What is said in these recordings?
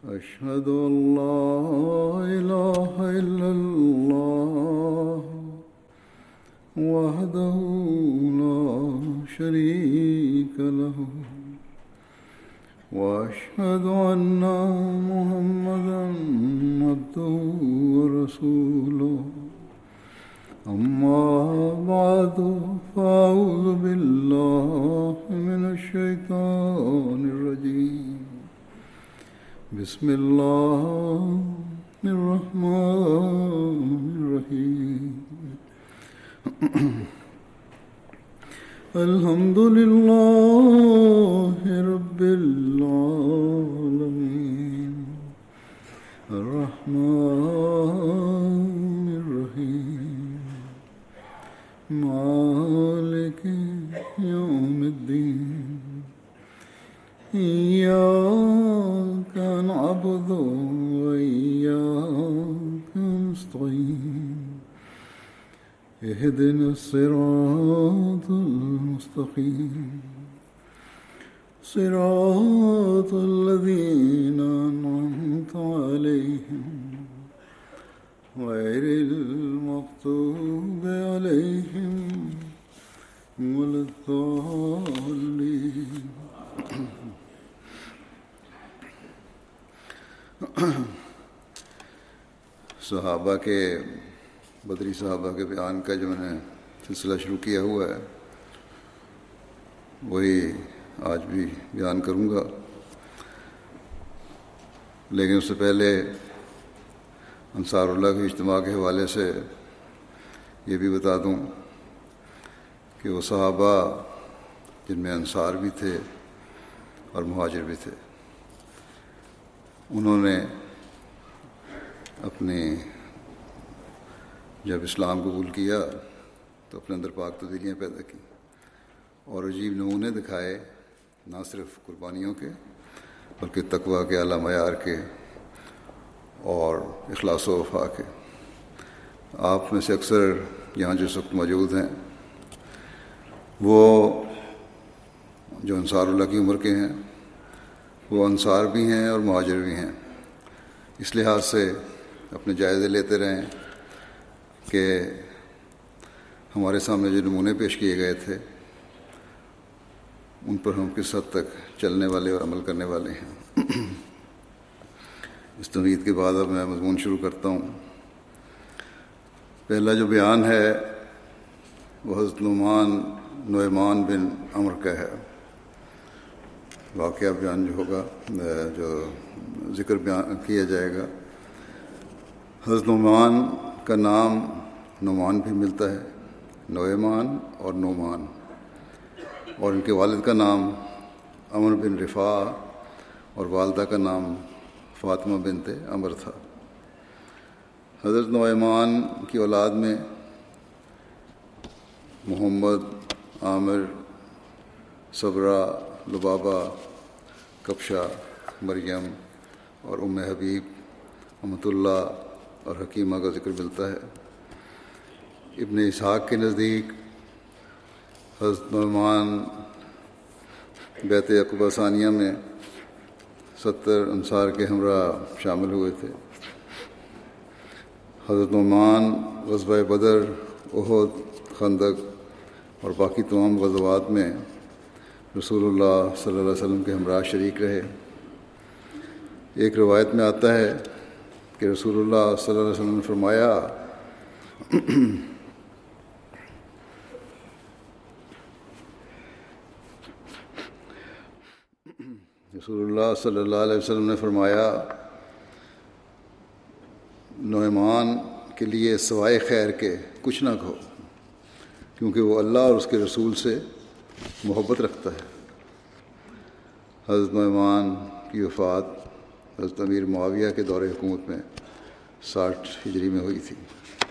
أشهد أن لا إله إلا الله وحده لا شريك له وأشهد أن محمدا عبده ورسوله أما بعد فأعوذ بالله من الشيطان الرجيم بسم الله الرحمن الرحيم الحمد لله رب العالمين الرحمن الرحيم مالك يوم الدين إياك نعبد وإياك نستعين اهدنا الصراط المستقيم صراط الذين أنعمت عليهم غير المغضوب عليهم ولا الضالين صحابہ کے بدری صحابہ کے بیان کا جو میں نے سلسلہ شروع کیا ہوا ہے وہی آج بھی بیان کروں گا، لیکن اس سے پہلے انصار اللہ کے اجتماع کے حوالے سے یہ بھی بتا دوں کہ وہ صحابہ جن میں انصار بھی تھے اور مہاجر بھی تھے، انہوں نے اپنے جب اسلام قبول کیا تو اپنے اندر پاک تبدیلیاں پیدا کی اور عجیب نمونے دکھائے، نہ صرف قربانیوں کے بلکہ تقویٰ کے اعلیٰ معیار کے اور اخلاص و وفا کے۔ آپ میں سے اکثر یہاں جس وقت موجود ہیں وہ جو انصار اللہ کی عمر کے ہیں وہ انصار بھی ہیں اور مہاجر بھی ہیں، اس لحاظ سے اپنے جائزے لیتے رہیں کہ ہمارے سامنے جو نمونے پیش کیے گئے تھے ان پر ہم کس حد تک چلنے والے اور عمل کرنے والے ہیں۔ اس تمہید کے بعد اب میں مضمون شروع کرتا ہوں۔ پہلا جو بیان ہے وہ حضرت نعمان بن عمر کا ہے۔ واقعہ بیان جو ہوگا، جو ذکر بیان کیا جائے گا، حضرت نعمان کا نام نعمان بھی ملتا ہے، نعمان اور نعمان، اور ان کے والد کا نام عمر بن رفاع اور والدہ کا نام فاطمہ بنت عمر تھا۔ حضرت نعمان کی اولاد میں محمد، عامر، صبرہ، لبابہ، کبشہ، مریم اور ام حبیب، امۃ اللہ اور حکیمہ کا ذکر ملتا ہے۔ ابن اسحاق کے نزدیک حضرت نعمان بیعت عقبہ ثانیہ میں 70 انصار کے ہمراہ شامل ہوئے تھے۔ حضرت نعمان غزوہ بدر، احد، خندق اور باقی تمام غزوات میں رسول اللہ صلی اللہ علیہ وسلم کے ہمراہ شریک رہے۔ ایک روایت میں آتا ہے کہ رسول اللہ صلی اللہ علیہ وسلم نے فرمایا رسول اللہ صلی اللہ علیہ وسلم نے فرمایا نعمان کے لیے سوائے خیر کے کچھ نہ کہو، کیونکہ وہ اللہ اور اس کے رسول سے محبت رکھتا ہے۔ حضرت نعمان کی وفات حضرت امیر معاویہ کے دور حکومت میں 60 ہجری میں ہوئی تھی۔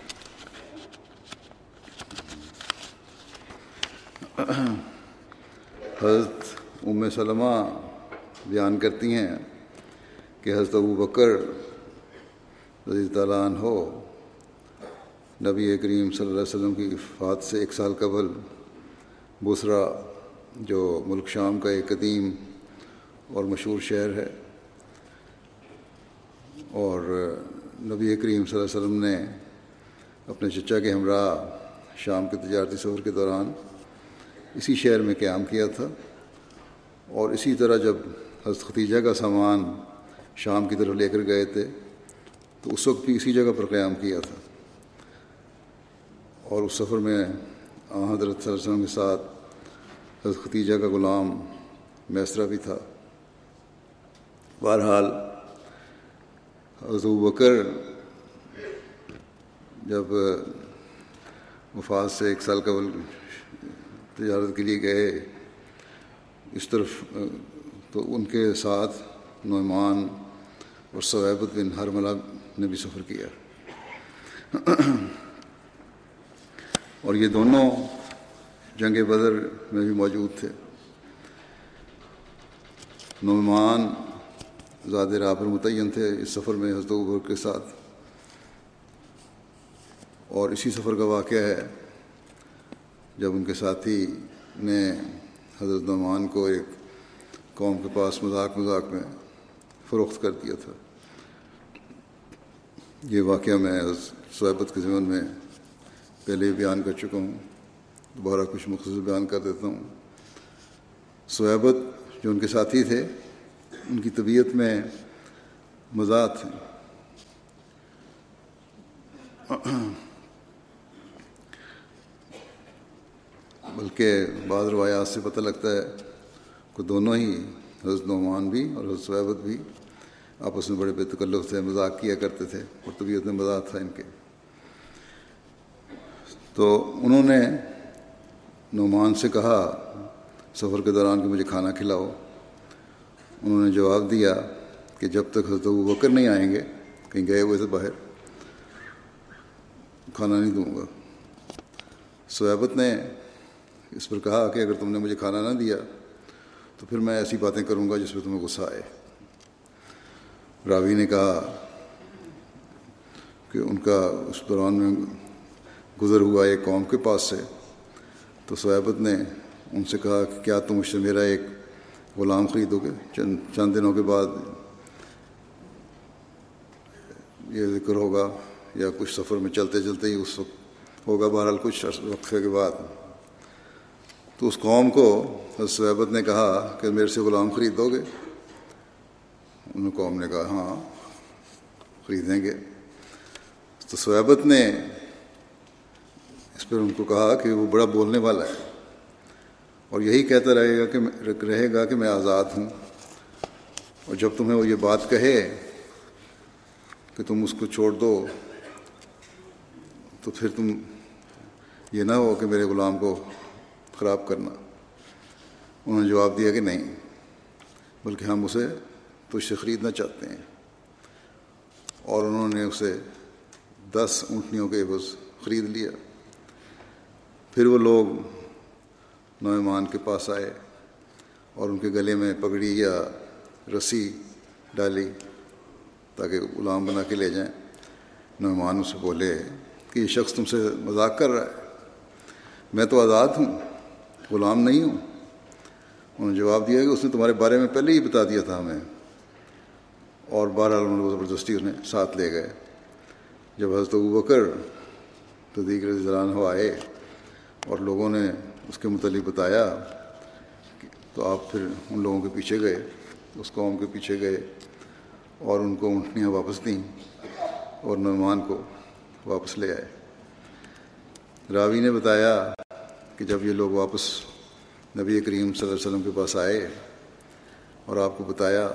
حضرت ام سلمہ بیان کرتی ہیں کہ حضرت ابوبکر رضی اللہ عنہ نبی کریم صلی اللہ علیہ وسلم کی وفات سے 1 سال قبل بصرہ، جو ملک شام کا ایک قدیم اور مشہور شہر ہے، اور نبی کریم صلی اللہ علیہ وسلم نے اپنے چچا کے ہمراہ شام کے تجارتی سفر کے دوران اسی شہر میں قیام کیا تھا، اور اسی طرح جب حضرت ختیجہ کا سامان شام کی طرف لے کر گئے تھے تو اس وقت بھی اسی جگہ پر قیام کیا تھا، اور اس سفر میں حضرت صلی اللہ علیہ وسلم کے ساتھ حضرت ختیجہ کا غلام میسرہ بھی تھا۔ بہرحال حضرت ابوبکر جب وفات سے 1 سال قبل تجارت کے لیے گئے اس طرف، تو ان کے ساتھ نعمان اور ثویبت بن حرملہ نے بھی سفر کیا، اور یہ دونوں جنگ بدر میں بھی موجود تھے۔ نعمان ذات راہ پر متعین تھے اس سفر میں حضرت ابوبکر کے ساتھ، اور اسی سفر کا واقعہ ہے جب ان کے ساتھی نے حضرت نعمان کو ایک قوم کے پاس مذاق میں فروخت کر دیا تھا۔ یہ واقعہ میں ثویبت کے ضمن میں پہلے بیان کر چکا ہوں، دوبارہ کچھ مختصر بیان کر دیتا ہوں۔ ثویبت جو ان کے ساتھی تھے، ان کی طبیعت میں مزاح تھی، بلکہ بعض روایات سے پتہ لگتا ہے کہ دونوں ہی حضرت نعمان بھی اور حضرت ثویبت بھی آپس میں بڑے بے تکلف تھے، مذاق کیا کرتے تھے، اور طبیعت میں مزاح تھا ان کے۔ تو انہوں نے نعمان سے کہا سفر کے دوران کہ مجھے کھانا کھلاؤ۔ انہوں نے جواب دیا کہ جب تک حضرت ابوبکر نہیں آئیں گے، کہیں گئے ہوئے تھے باہر، کھانا نہیں دوں گا۔ ثویبت نے اس پر کہا کہ اگر تم نے مجھے کھانا نہ دیا تو پھر میں ایسی باتیں کروں گا جس پہ تمہیں غصہ آئے۔ راوی نے کہا کہ ان کا اس دوران میں گزر ہوا ایک قوم کے پاس سے، تو ثویبت نے ان سے کہا کہ کیا تم مجھ سے میرا ایک غلام خریدو گے؟ چند دنوں کے بعد یہ ذکر ہوگا، یا کچھ سفر میں چلتے چلتے ہی اس وقت ہوگا، بہرحال کچھ وقفے کے بعد۔ تو اس قوم کو حضرت ثویبت نے کہا کہ میرے سے غلام خرید دو گے؟ انہوں قوم نے کہا ہاں خریدیں گے۔ تو ثویبت نے اس پر ان کو کہا کہ وہ بڑا بولنے والا ہے، اور یہی کہتا رہے گا کہ میں آزاد ہوں، اور جب تمہیں وہ یہ بات کہے کہ تم اس کو چھوڑ دو تو پھر تم یہ نہ ہو کہ میرے غلام کو خراب کرنا۔ انہوں نے جواب دیا کہ نہیں، بلکہ ہم اسے تجھ سے خریدنا چاہتے ہیں، اور انہوں نے اسے 10 اونٹنیوں کے عوض خرید لیا۔ پھر وہ لوگ نعمان کے پاس آئے اور ان کے گلے میں پگڑی یا رسی ڈالی تاکہ غلام بنا کے لے جائیں۔ نعمان اسے بولے کہ یہ شخص تم سے مذاق کر رہا ہے، میں تو آزاد ہوں، غلام نہیں ہوں۔ انہوں نے جواب دیا کہ اس نے تمہارے بارے میں پہلے ہی بتا دیا تھا ہمیں، اور بہرحال انہوں نے زبردستی انہیں ساتھ لے گئے۔ جب حضرت ابوبکر صدیق رضی اللہ عنہ آئے اور لوگوں نے اس کے متعلق بتایا تو آپ پھر ان لوگوں کے پیچھے گئے، اس قوم کے پیچھے گئے، اور ان کو اونٹنیاں واپس دیں اور نعمان کو واپس لے آئے۔ راوی نے بتایا کہ جب یہ لوگ واپس نبی کریم صلی اللہ علیہ وسلم کے پاس آئے اور آپ کو بتایا،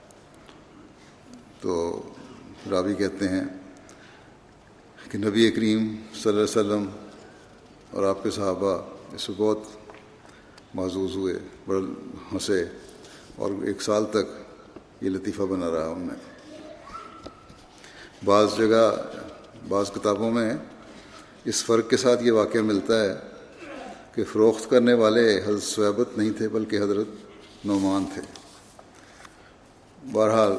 تو راوی کہتے ہیں کہ نبی کریم صلی اللہ علیہ وسلم اور آپ کے صحابہ اس سے بہت محظوظ ہوئے، بڑا ہنسے، اور 1 سال تک یہ لطیفہ بنا رہا ان میں۔ بعض کتابوں میں اس فرق کے ساتھ یہ واقعہ ملتا ہے کہ فروخت کرنے والے حضرت ثویبت نہیں تھے بلکہ حضرت نعمان تھے۔ بہرحال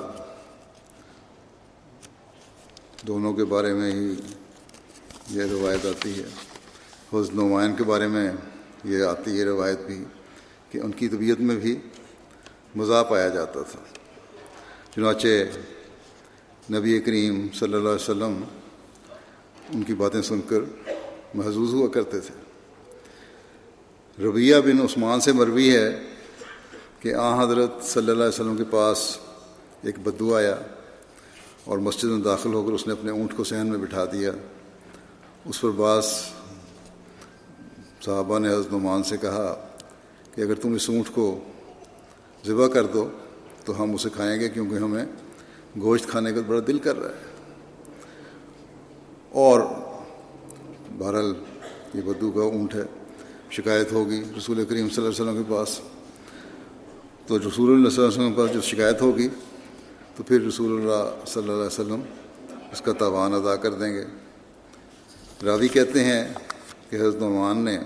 دونوں کے بارے میں ہی یہ روایت آتی ہے۔ حضرت نعمان کے بارے میں یہ آتی ہے روایت بھی کہ ان کی طبیعت میں بھی مزاح پایا جاتا تھا، چنانچہ نبی کریم صلی اللہ علیہ وسلم ان کی باتیں سن کر محظوظ ہوا کرتے تھے۔ ربیہ بن عثمان سے مروی ہے کہ حضرت صلی اللہ علیہ وسلم کے پاس ایک بدو آیا اور مسجد میں داخل ہو کر اس نے اپنے اونٹ کو صحن میں بٹھا دیا۔ اس پر بعض صحابہ نے حضرت نعمان سے کہا کہ اگر تم اس اونٹ کو ذبح کر دو تو ہم اسے کھائیں گے، کیونکہ ہمیں گوشت کھانے کا بڑا دل کر رہا ہے۔ اور بہرحال یہ بدو کا اونٹ ہے، شکایت ہوگی رسول کریم صلی اللہ علیہ وسلم کے پاس، تو رسول اللہ صلی اللہ علیہ وسلم کے پاس جب شکایت ہوگی تو پھر رسول اللہ صلی اللہ علیہ وسلم اس کا تاوان ادا کر دیں گے۔ راوی کہتے ہیں کہ حضرت نعمان نے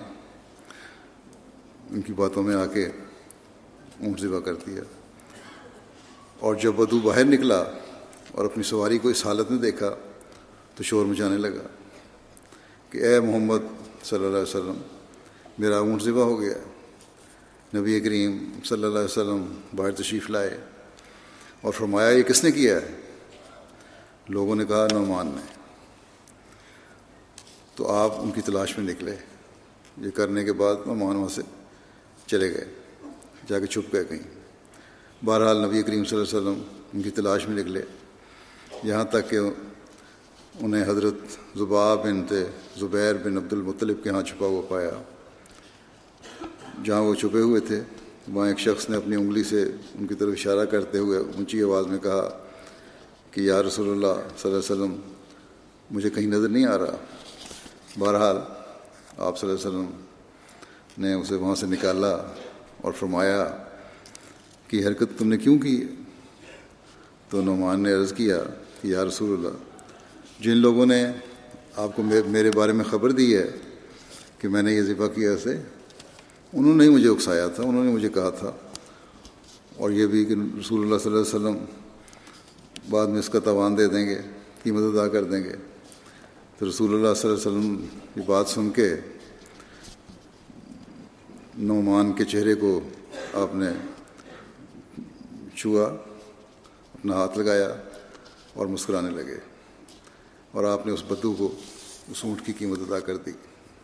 ان کی باتوں میں آ کے اونٹ ذبح کر دیا، اور جب بدو باہر نکلا اور اپنی سواری کو اس حالت میں دیکھا تو شور مچانے لگا کہ اے محمد صلی اللہ علیہ وسلم، میرا اونٹ ذبح ہو گیا۔ نبی کریم صلی اللہ علیہ وسلم باہر تشریف لائے اور فرمایا یہ کس نے کیا ہے؟ لوگوں نے کہا نعمان نے۔ تو آپ ان کی تلاش میں نکلے۔ یہ کرنے کے بعد نعمان وہاں سے چلے گئے، جا کے چھپ گئے کہیں۔ بہرحال نبی کریم صلی اللہ علیہ وسلم ان کی تلاش میں نکلے، یہاں تک کہ انہیں حضرت ذباب بنت زبیر بن عبد المطلب کے ہاں چھپا ہوا پایا۔ جہاں وہ چھپے ہوئے تھے وہاں ایک شخص نے اپنی انگلی سے ان کی طرف اشارہ کرتے ہوئے اونچی آواز میں کہا کہ یا رسول اللہ صلی اللہ علیہ وسلم، مجھے کہیں نظر نہیں آ رہا۔ بہرحال آپ صلی اللہ علیہ وسلم نے اسے وہاں سے نکالا اور فرمایا کہ یہ حرکت تم نے کیوں کی؟ تو نعمان نے عرض کیا کہ یا رسول اللہ، جن لوگوں نے آپ کو میرے بارے میں خبر دی ہے کہ میں نے یہ ذبح کیا سے، انہوں نے ہی مجھے اکسایا تھا، انہوں نے مجھے کہا تھا، اور یہ بھی کہ رسول اللہ صلی اللہ علیہ وسلم بعد میں اس کا تاوان دے دیں گے، قیمت ادا کر دیں گے۔ تو رسول اللہ صلی اللہ علیہ وسلم یہ بات سن کے نعمان کے چہرے کو آپ نے چھوا، اپنا ہاتھ لگایا اور مسکرانے لگے، اور آپ نے اس بدو کو اس اونٹ کی قیمت ادا کر دی۔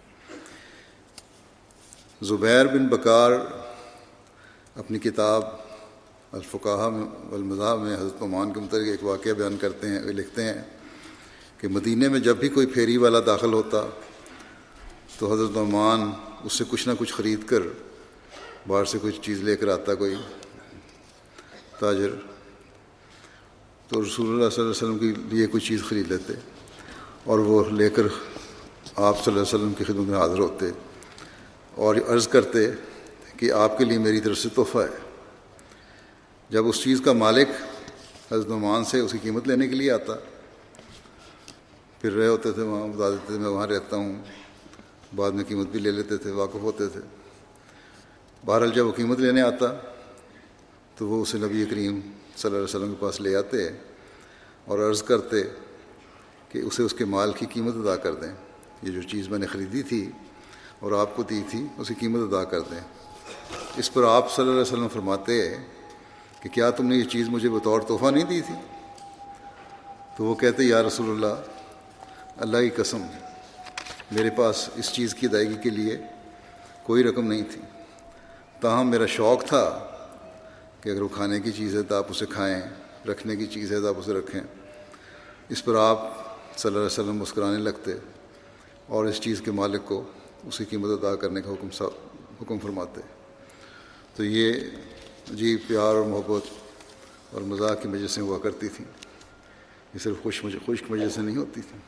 زبیر بن بکار اپنی کتاب الفقہاء والمذاہب میں حضرت نعمان کے متعلق ایک واقعہ بیان کرتے ہیں، لکھتے ہیں کہ مدینے میں جب بھی کوئی پھیری والا داخل ہوتا تو حضرت نعمان اس سے کچھ نہ کچھ خرید کر باہر سے کچھ چیز لے کر آتا، کوئی تاجر، تو رسول اللہ صلی اللہ علیہ وسلم کے لیے کوئی چیز خرید لیتے اور وہ لے کر آپ صلی اللہ علیہ وسلم کی خدمت میں حاضر ہوتے اور عرض کرتے کہ آپ کے لیے میری طرف سے تحفہ ہے۔ جب اس چیز کا مالک حضرت نعمان سے اس کی قیمت لینے کے لیے آتا، پھر رہے ہوتے تھے وہاں، بتا دیتے تھے میں وہاں رہتا ہوں، بعد میں قیمت بھی لے لیتے تھے، واقف ہوتے تھے۔ بہرحال جب وہ قیمت لینے آتا تو وہ اسے نبی کریم صلی اللہ علیہ وسلم کے پاس لے آتے اور عرض کرتے کہ اسے اس کے مال کی قیمت ادا کر دیں، یہ جو چیز میں نے خریدی تھی اور آپ کو دی تھی اس کی قیمت ادا کر دیں۔ اس پر آپ صلی اللہ علیہ وسلم فرماتے کہ کیا تم نے یہ چیز مجھے بطور تحفہ نہیں دی تھی؟ تو وہ کہتے یا رسول اللہ کی قسم، میرے پاس اس چیز کی ادائیگی کے لیے کوئی رقم نہیں تھی، تاہم میرا شوق تھا کہ اگر وہ کھانے کی چیز ہے تو آپ اسے کھائیں، رکھنے کی چیز ہے تو آپ اسے رکھیں۔ اس پر آپ صلی اللہ علیہ وسلم مسکرانے لگتے اور اس چیز کے مالک کو اس کی قیمت ادا کرنے کا حکم فرماتے۔ تو یہ عجیب پیار اور محبت اور مذاق کی مجلسیں ہوا کرتی تھیں، یہ صرف خشک مجلسیں نہیں ہوتی تھیں۔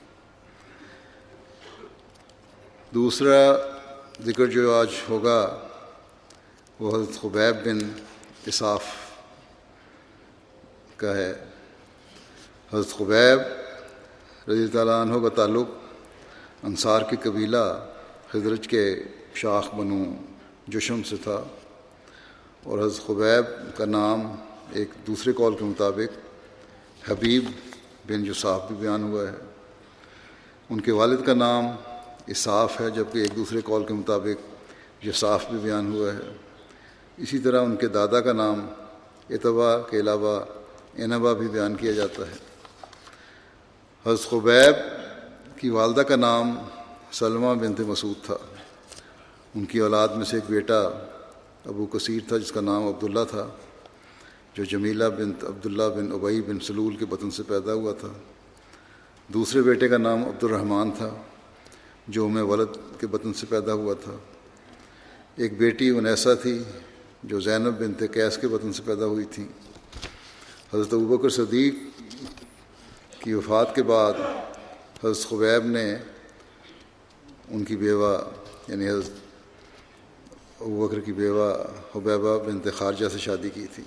دوسرا ذکر جو آج ہوگا وہ حضرت خبیب بن اصاف کا ہے۔ حضرت خبیب رضی اللہ عنہ کا تعلق انصار کے قبیلہ خزرج کے شاخ بنو جشم سے تھا، اور حضرت خبیب کا نام ایک دوسرے قول کے مطابق حبیب بن جصاف بھی بیان ہوا ہے۔ ان کے والد کا نام اصاف ہے، جبکہ ایک دوسرے قول کے مطابق جصاف بھی بیان ہوا ہے۔ اسی طرح ان کے دادا کا نام اتبا کے علاوہ انبا بھی بیان کیا جاتا ہے۔ حضرت خبیب کی والدہ کا نام سلمہ بنت مسعود تھا۔ ان کی اولاد میں سے ایک بیٹا ابو کثیر تھا جس کا نام عبداللہ تھا، جو جمیلہ بنت عبداللہ بن ابی بن سلول کے بطن سے پیدا ہوا تھا۔ دوسرے بیٹے کا نام عبد الرحمن تھا جو ولد کے بطن سے پیدا ہوا تھا۔ ایک بیٹی انیسہ تھی جو زینب بنت قیس کے بطن سے پیدا ہوئی تھی۔ حضرت ابوبکر صدیق کی وفات کے بعد حضرت خبیب نے ان کی بیوہ یعنی حضرت ابوبکر کی بیوہ حبیبہ بنت خارجہ سے شادی کی تھی۔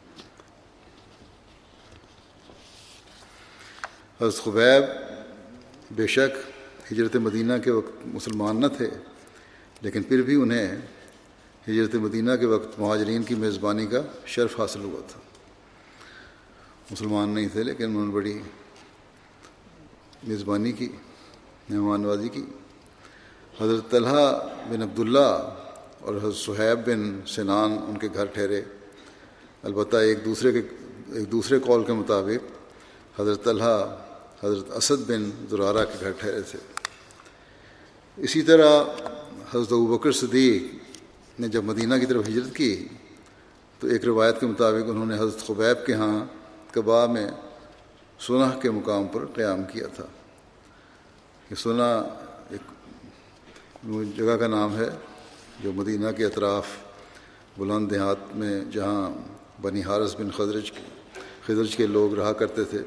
حضرت خبیب بے شک ہجرت مدینہ کے وقت مسلمان نہ تھے، لیکن پھر بھی انہیں ہجرت مدینہ کے وقت مہاجرین کی میزبانی کا شرف حاصل ہوا تھا۔ مسلمان نہیں تھے لیکن انہوں نے بڑی میزبانی کی، مہمان نوازی کی۔ حضرت طلحہ بن عبداللہ اور حضرت صہیب بن سنان ان کے گھر ٹھہرے، البتہ ایک دوسرے قول کے مطابق حضرت طلحہ حضرت اسد بن زرارہ کے گھر ٹھہرے تھے۔ اسی طرح حضرت ابوبکر صدیق نے جب مدینہ کی طرف ہجرت کی تو ایک روایت کے مطابق انہوں نے حضرت خبیب کے ہاں قباء میں سنہ کے مقام پر قیام کیا تھا۔ یہ سنہ ایک جگہ کا نام ہے جو مدینہ کے اطراف بلند دیہات میں جہاں بنی حارث بن خزرج کے لوگ رہا کرتے تھے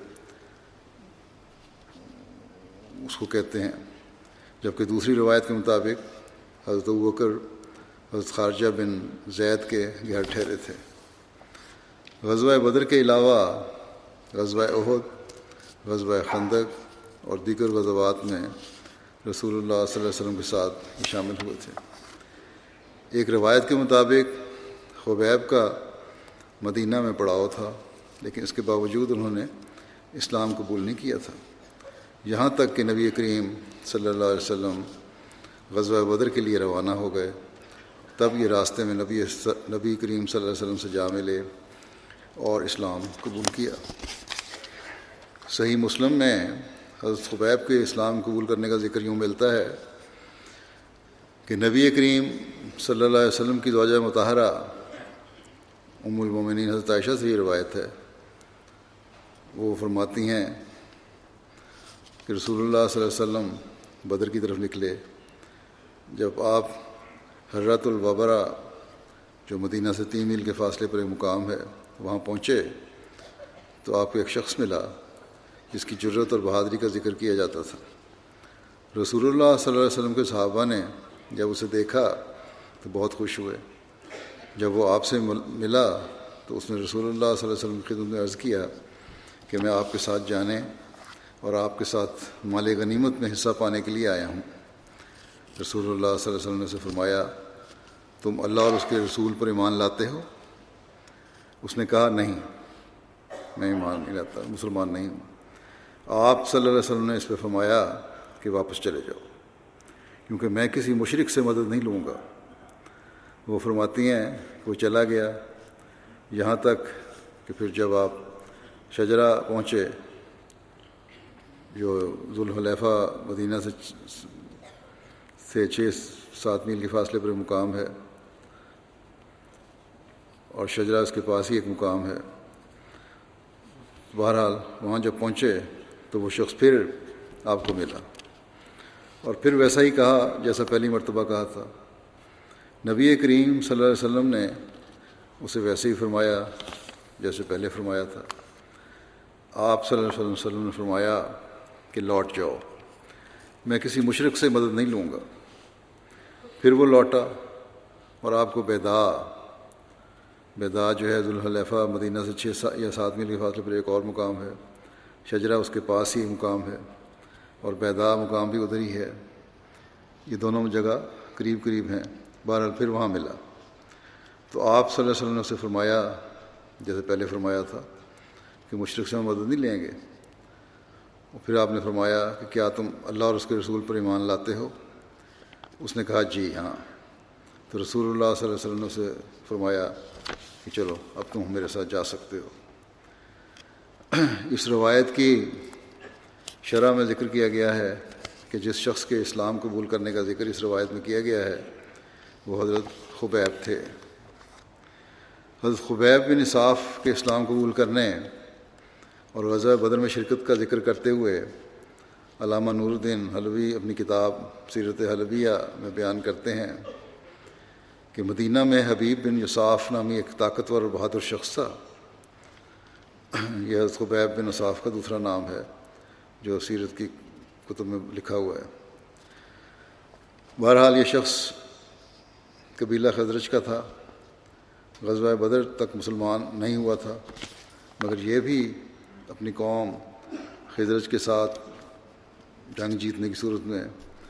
اس کو کہتے ہیں، جبکہ دوسری روایت کے مطابق حضرت ابوبکر حضرت خارجہ بن زید کے گھر ٹھہرے تھے۔ غزوہ بدر کے علاوہ غزوہ احد، غزوہ خندق اور دیگر غزوات میں رسول اللہ صلی اللہ علیہ وسلم کے ساتھ شامل ہوئے تھے۔ ایک روایت کے مطابق خبیب کا مدینہ میں پڑاؤ تھا، لیکن اس کے باوجود انہوں نے اسلام قبول نہیں کیا تھا، یہاں تک کہ نبی کریم صلی اللہ علیہ وسلم غزوہ بدر کے لیے روانہ ہو گئے۔ تب یہ راستے میں نبی کریم صلی اللہ علیہ وسلم سے جا ملے اور اسلام قبول کیا۔ صحیح مسلم میں حضرت خبیب کے اسلام قبول کرنے کا ذکر یوں ملتا ہے کہ نبی کریم صلی اللہ علیہ وسلم کی زوجہ مطہرہ ام المومنین حضرت عائشہ سے یہ روایت ہے، وہ فرماتی ہیں کہ رسول اللہ صلی اللہ علیہ وسلم بدر کی طرف نکلے۔ جب آپ حرۃ الوبرہ جو مدینہ سے 3 میل کے فاصلے پر ایک مقام ہے وہاں پہنچے تو آپ کو ایک شخص ملا جس کی جرت اور بہادری کا ذکر کیا جاتا تھا۔ رسول اللہ صلی اللہ علیہ وسلم کے صحابہ نے جب اسے دیکھا تو بہت خوش ہوئے۔ جب وہ آپ سے ملا تو اس نے رسول اللہ صلی اللہ علیہ وسلم کی خدمت میں عرض کیا کہ میں آپ کے ساتھ جانے اور آپ کے ساتھ مال غنیمت میں حصہ پانے کے لیے آیا ہوں۔ رسول اللہ صلی اللہ علیہ وسلم نے اسے فرمایا تم اللہ اور اس کے رسول پر ایمان لاتے ہو؟ اس نے کہا نہیں، میں ایمان نہیں لاتا، مسلمان نہیں ہوں۔ آپ صلی اللہ علیہ وسلم نے اس پہ فرمایا کہ واپس چلے جاؤ کیونکہ میں کسی مشرک سے مدد نہیں لوں گا۔ وہ فرماتی ہیں کہ وہ چلا گیا یہاں تک کہ پھر جب آپ شجرہ پہنچے جو ذوالحلیفہ مدینہ سے 6-7 میل کے فاصلے پر مقام ہے اور شجرہ اس کے پاس ہی ایک مقام ہے۔ بہرحال وہاں جب پہنچے تو وہ شخص پھر آپ کو ملا اور پھر ویسا ہی کہا جیسا پہلی مرتبہ کہا تھا۔ نبی کریم صلی اللہ علیہ وسلم نے اسے ویسے ہی فرمایا جیسے پہلے فرمایا تھا۔ آپ صلی اللہ علیہ وسلم نے فرمایا کہ لوٹ جاؤ، میں کسی مشرک سے مدد نہیں لوں گا۔ پھر وہ لوٹا اور آپ کو بیدا جو ہے ذوالحلیفہ مدینہ سے 6 یا 7 میل کے فاصلے پر ایک اور مقام ہے، شجرہ اس کے پاس ہی مقام ہے اور بیدا مقام بھی ادھر ہی ہے، یہ دونوں جگہ قریب قریب ہیں۔ بہرحال پھر وہاں ملا تو آپ صلی اللہ علیہ وسلم نے اسے فرمایا جیسے پہلے فرمایا تھا کہ مشرک سے مدد نہیں لیں گے۔ اور پھر آپ نے فرمایا کہ کیا تم اللہ اور اس کے رسول پر ایمان لاتے ہو؟ اس نے کہا جی ہاں۔ تو رسول اللہ صلی اللہ علیہ وسلم نے اسے فرمایا کہ چلو اب تم میرے ساتھ جا سکتے ہو۔ اس روایت کی شرح میں ذکر کیا گیا ہے کہ جس شخص کے اسلام قبول کرنے کا ذکر اس روایت میں کیا گیا ہے وہ حضرت خبیب تھے۔ حضرت خبیب بن اصاف کے اسلام قبول کرنے اور غزوہ بدر میں شرکت کا ذکر کرتے ہوئے علامہ نور الدین حلوی اپنی کتاب سیرت حلویہ میں بیان کرتے ہیں کہ مدینہ میں حبیب بن یصاف نامی ایک طاقتور اور بہادر شخص تھا۔ یہ حضرت خبیب بن اصاف کا دوسرا نام ہے جو سیرت کی کتب میں لکھا ہوا ہے۔ بہرحال یہ شخص قبیلہ خزرج کا تھا، غزوہ بدر تک مسلمان نہیں ہوا تھا، مگر یہ بھی اپنی قوم خزرج کے ساتھ جنگ جیتنے کی صورت میں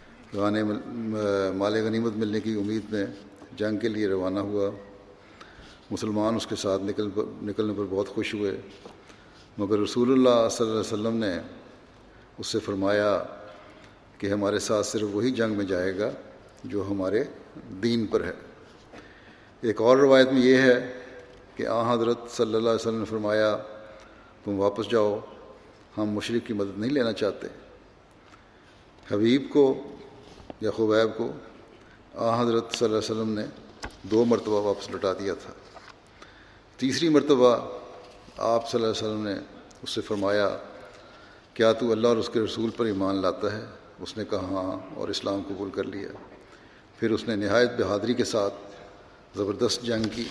مال غنیمت ملنے کی امید میں جنگ کے لیے روانہ ہوا۔ مسلمان اس کے ساتھ نکلنے پر بہت خوش ہوئے، مگر رسول اللہ صلی اللہ علیہ وسلم نے اس سے فرمایا کہ ہمارے ساتھ صرف وہی جنگ میں جائے گا جو ہمارے دین پر ہے۔ ایک اور روایت میں یہ ہے کہ حضرت صلی اللہ علیہ وسلم نے فرمایا تم واپس جاؤ، ہم مشرک کی مدد نہیں لینا چاہتے۔ حبیب کو یا خبیب کو حضرت صلی اللہ علیہ وسلم نے 2 مرتبہ واپس لوٹا دیا تھا۔ تیسری مرتبہ آپ صلی اللہ علیہ وسلم نے اس سے فرمایا کیا تو اللہ اور اس کے رسول پر ایمان لاتا ہے؟ اس نے کہا ہاں، اور اسلام قبول کر لیا۔ پھر اس نے نہایت بہادری کے ساتھ زبردست جنگ کی۔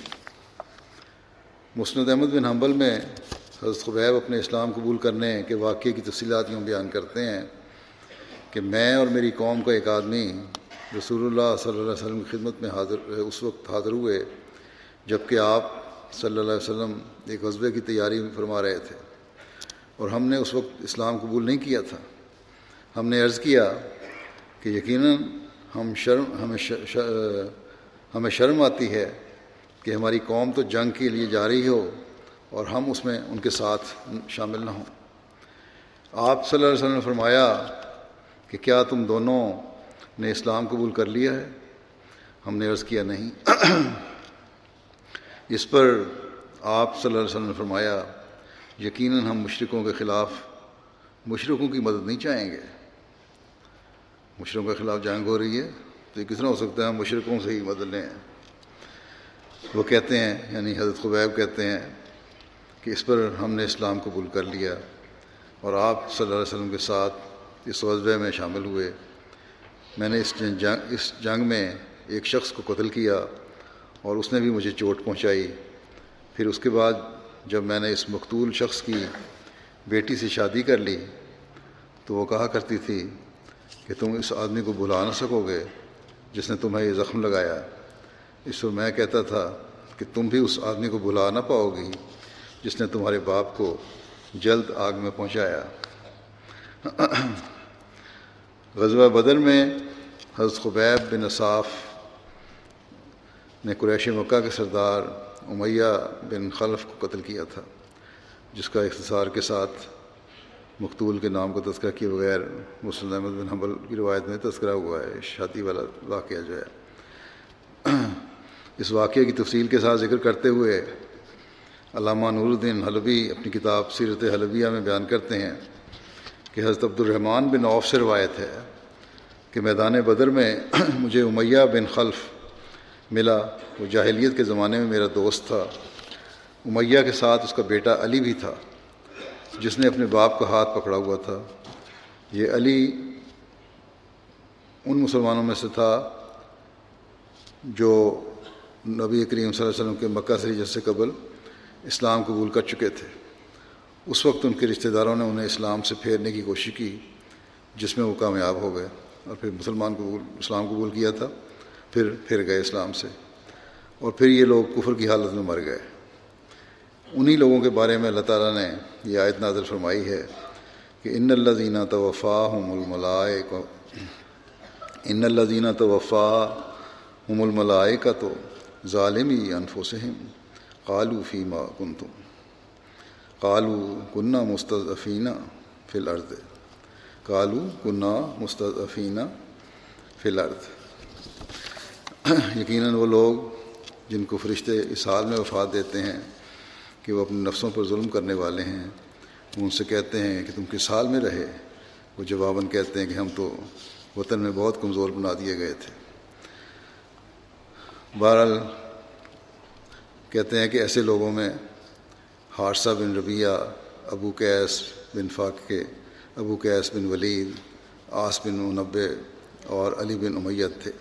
مسند احمد بن حنبل میں حضرت خبیب اپنے اسلام قبول کرنے کے واقعے کی تفصیلات یوں بیان کرتے ہیں کہ میں اور میری قوم کا ایک آدمی رسول اللہ صلی اللہ علیہ وسلم کی خدمت میں اس وقت حاضر ہوئے جب کہ آپ صلی اللہ علیہ وسلم ایک غزوے کی تیاری فرما رہے تھے، اور ہم نے اس وقت اسلام قبول نہیں کیا تھا۔ ہم نے عرض کیا کہ یقیناً ہمیں شرم آتی ہے کہ ہماری قوم تو جنگ کے لیے جا رہی ہو اور ہم اس میں ان کے ساتھ شامل نہ ہوں۔ آپ صلی اللہ علیہ وسلم نے فرمایا کہ کیا تم دونوں نے اسلام قبول کر لیا ہے؟ ہم نے عرض کیا نہیں۔ اس پر آپ صلی اللہ علیہ وسلم نے فرمایا یقیناً ہم مشرکوں کے خلاف مشرکوں کی مدد نہیں چاہیں گے۔ مشرکوں کے خلاف جنگ ہو رہی ہے تو یہ کس طرح ہو سکتا ہے ہم مشرکوں سے ہی مدد لیں؟ وہ کہتے ہیں یعنی حضرت خبیب کہتے ہیں کہ اس پر ہم نے اسلام قبول کر لیا اور آپ صلی اللہ علیہ وسلم کے ساتھ اس غزوے میں شامل ہوئے۔ میں نے اس جنگ میں ایک شخص کو قتل کیا اور اس نے بھی مجھے چوٹ پہنچائی۔ پھر اس کے بعد جب میں نے اس مقتول شخص کی بیٹی سے شادی کر لی تو وہ کہا کرتی تھی کہ تم اس آدمی کو بھلا نہ سکو گے جس نے تمہیں یہ زخم لگایا۔ اس پر میں کہتا تھا کہ تم بھی اس آدمی کو بھلا نہ پاؤ گی جس نے تمہارے باپ کو جلد آگ میں پہنچایا۔ غزوہ بدر میں حضرت خبیب بن اصاف نے قریش مکہ کے سردار امیہ بن خلف کو قتل کیا تھا، جس کا اختصار کے ساتھ مقتول کے نام کو تذکرہ کیے بغیر مسند احمد بن حنبل کی روایت میں تذکرہ ہوا ہے، شادی والا واقعہ جو ہے۔ اس واقعے کی تفصیل کے ساتھ ذکر کرتے ہوئے علامہ نور الدین حلوی اپنی کتاب سیرت حلویہ میں بیان کرتے ہیں کہ حضرت عبد الرحمن بن عوف سے روایت ہے کہ میدان بدر میں مجھے امیہ بن خلف ملا۔ وہ جاہلیت کے زمانے میں میرا دوست تھا۔ امیہ کے ساتھ اس کا بیٹا علی بھی تھا جس نے اپنے باپ کا ہاتھ پکڑا ہوا تھا۔ یہ علی ان مسلمانوں میں سے تھا جو نبی کریم صلی اللہ علیہ وسلم کے مکہ سے ہجرت سے قبل اسلام قبول کر چکے تھے۔ اس وقت ان کے رشتہ داروں نے انہیں اسلام سے پھیرنے کی کوشش کی جس میں وہ کامیاب ہو گئے اور پھر اسلام قبول کیا تھا، پھر گئے اسلام سے، اور پھر یہ لوگ کفر کی حالت میں مر گئے۔ انہی لوگوں کے بارے میں اللہ تعالیٰ نے یہ آیت نازل فرمائی ہے کہ ان الذین توفاہم الملائکۃ ظالمی انفسہم قالوا فیما کنتم قالوا کنا مستضعفین فی الارض قالوا کنا مستضعفین فی الارض۔ یقیناً وہ لوگ جن کو فرشتے اس حال میں وفات دیتے ہیں کہ وہ اپنے نفسوں پر ظلم کرنے والے ہیں، وہ ان سے کہتے ہیں کہ تم کس حال میں رہے؟ وہ جواباً کہتے ہیں کہ ہم تو وطن میں بہت کمزور بنا دیے گئے تھے۔ بہرحال کہتے ہیں کہ ایسے لوگوں میں حارثہ بن ربیعہ، ابو قیس بن فاقے، ابو قیس بن ولید، عاص بن منبع اور علی بن امیہ تھے۔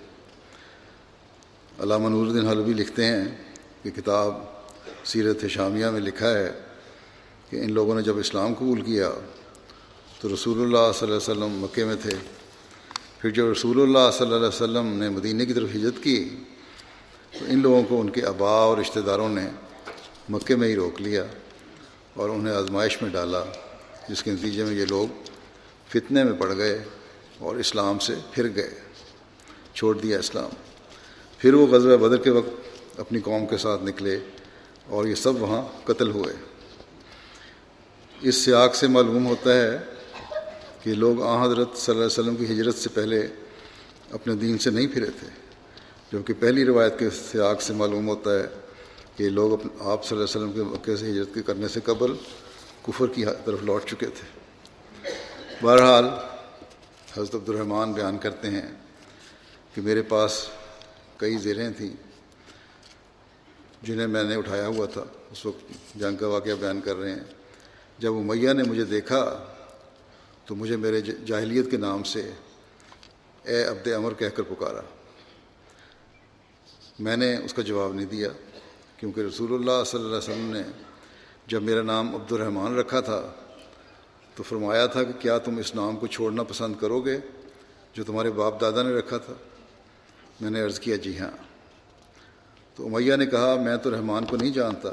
علامہ نور الدین حلبی لکھتے ہیں کہ کتاب سیرت شامیہ میں لکھا ہے کہ ان لوگوں نے جب اسلام قبول کیا تو رسول اللہ صلی اللہ علیہ وسلم مکے میں تھے۔ پھر جب رسول اللہ صلی اللہ علیہ وسلم نے مدینہ کی طرف ہجرت کی تو ان لوگوں کو ان کے آبا اور رشتہ داروں نے مکے میں ہی روک لیا اور انہیں آزمائش میں ڈالا، جس کے نتیجے میں یہ لوگ فتنے میں پڑ گئے اور اسلام سے پھر گئے، چھوڑ دیا اسلام۔ پھر وہ غزوہ بدر کے وقت اپنی قوم کے ساتھ نکلے اور یہ سب وہاں قتل ہوئے۔ اس سیاق سے معلوم ہوتا ہے کہ لوگ حضرت صلی اللہ علیہ وسلم کی ہجرت سے پہلے اپنے دین سے نہیں پھرے تھے، جبکہ پہلی روایت کے سیاق سے معلوم ہوتا ہے کہ لوگ آپ صلی اللہ علیہ وسلم کے مکے سے ہجرت کرنے سے قبل کفر کی طرف لوٹ چکے تھے۔ بہرحال حضرت عبد الرحمن بیان کرتے ہیں کہ میرے پاس کئی زرہیں تھیں جنہیں میں نے اٹھایا ہوا تھا، اس وقت جنگ کا واقعہ بیان کر رہے ہیں۔ جب امیہ نے مجھے دیکھا تو مجھے میرے جاہلیت کے نام سے اے عبد عمر کہہ کر پکارا۔ میں نے اس کا جواب نہیں دیا، کیونکہ رسول اللہ صلی اللہ علیہ وسلم نے جب میرا نام عبد الرحمن رکھا تھا تو فرمایا تھا کہ کیا تم اس نام کو چھوڑنا پسند کرو گے جو تمہارے باپ دادا نے رکھا تھا؟ میں نے عرض کیا جی ہاں۔ تو امیہ نے کہا میں تو رحمان کو نہیں جانتا۔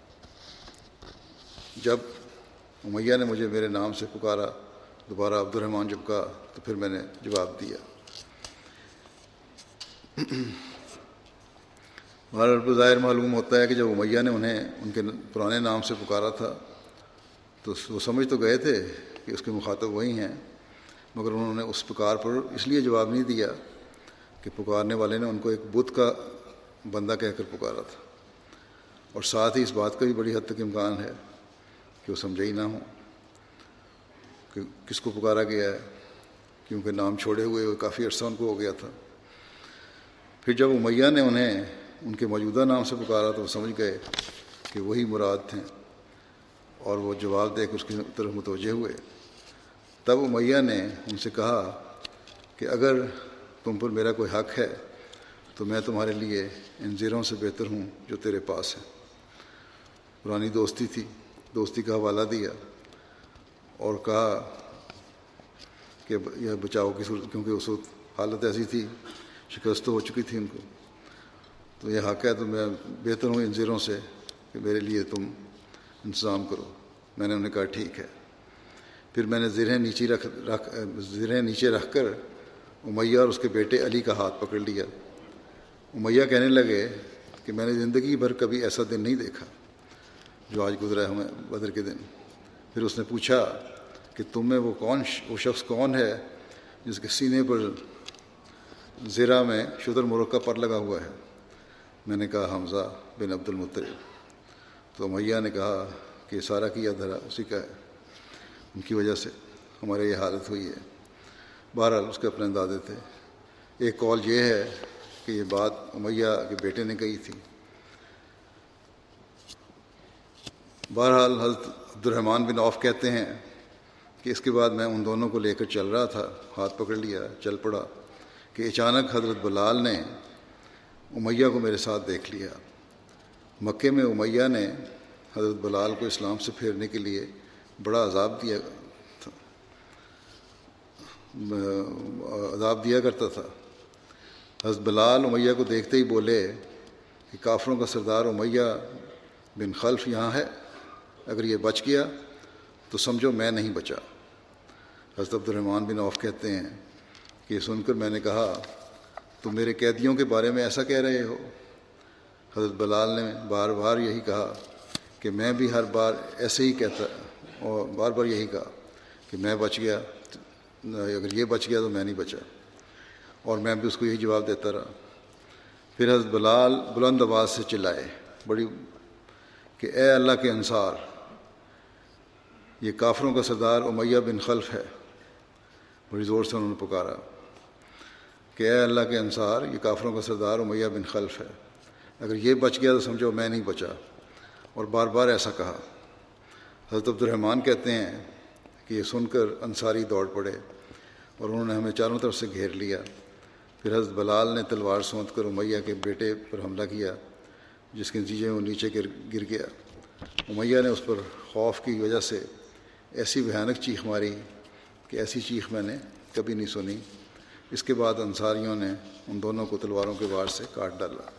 جب امیہ نے مجھے میرے نام سے پکارا دوبارہ عبد الرحمن جب کہا تو پھر میں نے جواب دیا۔ بہرحال بظاہر معلوم ہوتا ہے کہ جب امیہ نے انہیں ان کے پرانے نام سے پکارا تھا تو وہ سمجھ تو گئے تھے کہ اس کے مخاطب وہی ہیں، مگر انہوں نے اس پکار پر اس لیے جواب نہیں دیا کہ پکارنے والے نے ان کو ایک بت کا بندہ کہہ کر پکارا تھا، اور ساتھ ہی اس بات کا بھی بڑی حد تک امکان ہے کہ وہ سمجھے ہی نہ ہوں کہ کس کو پکارا گیا ہے، کیونکہ نام چھوڑے ہوئے کافی عرصہ ان کو ہو گیا تھا۔ پھر جب امیہ نے انہیں ان کے موجودہ نام سے پکارا تو وہ سمجھ گئے کہ وہی مراد تھے اور وہ جواب دے کر اس کی طرف متوجہ ہوئے۔ تب امیہ نے ان سے کہا کہ اگر تم پر میرا کوئی حق ہے تو میں تمہارے لیے ان زروں سے بہتر ہوں جو تیرے پاس ہے۔ پرانی دوستی تھی، دوستی کا حوالہ دیا اور کہا کہ یہ بچاؤ کی صورت، کیونکہ اس وقت حالت ایسی تھی، شکست تو ہو چکی تھی ان کو، تو یہ حق ہے تو میں بہتر ہوں ان زروں سے کہ میرے لیے تم انتظام کرو۔ میں نے انہیں کہا ٹھیک ہے۔ پھر میں نے زرہیں نیچے رکھ کر امیہ اور اس کے بیٹے علی کا ہاتھ پکڑ لیا۔ امیہ کہنے لگے کہ میں نے زندگی بھر کبھی ایسا دن نہیں دیکھا جو آج گزرا ہے ہمیں بدر کے دن۔ پھر اس نے پوچھا کہ تم میں وہ شخص کون ہے جس کے سینے پر زرہ میں شتر مرغ کا پر لگا ہوا ہے؟ میں نے کہا حمزہ بن عبد المطلب۔ تو امیہ نے کہا کہ سارا کیا دھرا اسی کا ہے، ان کی وجہ سے ہمارے یہ حالت ہوئی ہے۔ بہرحال اس کے اپنے اندازے تھے۔ ایک قول یہ ہے کہ یہ بات امیہ کے بیٹے نے کہی تھی۔ بہرحال حضرت عبد الرحمن بن عوف کہتے ہیں کہ اس کے بعد میں ان دونوں کو لے کر چل رہا تھا، ہاتھ پکڑ لیا، چل پڑا کہ اچانک حضرت بلال نے امیہ کو میرے ساتھ دیکھ لیا۔ مکے میں امیہ نے حضرت بلال کو اسلام سے پھیرنے کے لیے بڑا عذاب دیا کرتا تھا۔ حضرت بلال امیہ کو دیکھتے ہی بولے کہ کافروں کا سردار امیہ بن خلف یہاں ہے، اگر یہ بچ گیا تو سمجھو میں نہیں بچا۔ حضرت عبد الرحمن بن عوف کہتے ہیں کہ یہ سن کر میں نے کہا تم میرے قیدیوں کے بارے میں ایسا کہہ رہے ہو؟ حضرت بلال نے بار بار یہی کہا کہ میں بھی ہر بار ایسے ہی کہتا، اور بار بار یہی کہا کہ میں بچ گیا، اگر یہ بچ گیا تو میں نہیں بچا، اور میں بھی اس کو یہی جواب دیتا رہا۔ پھر حضرت بلال بلند آواز سے چلائے بڑی کہ اے اللہ کے انصار، یہ کافروں کا سردار امیہ بن خلف ہے۔ بڑی زور سے انہوں نے پکارا کہ اے اللہ کے انصار، یہ کافروں کا سردار امیہ بن خلف ہے، اگر یہ بچ گیا تو سمجھو میں نہیں بچا، اور بار بار ایسا کہا۔ حضرت عبد الرحمن کہتے ہیں کہ یہ سن کر انصاری دوڑ پڑے اور انہوں نے ہمیں چاروں طرف سے گھیر لیا۔ پھر حضرت بلال نے تلوار سونت کر امیہ کے بیٹے پر حملہ کیا، جس کے نتیجے میں وہ نیچے گر گیا۔ امیہ نے اس پر خوف کی وجہ سے ایسی بھیانک چیخ ماری کہ ایسی چیخ میں نے کبھی نہیں سنی۔ اس کے بعد انصاریوں نے ان دونوں کو تلواروں کے وار سے کاٹ ڈالا۔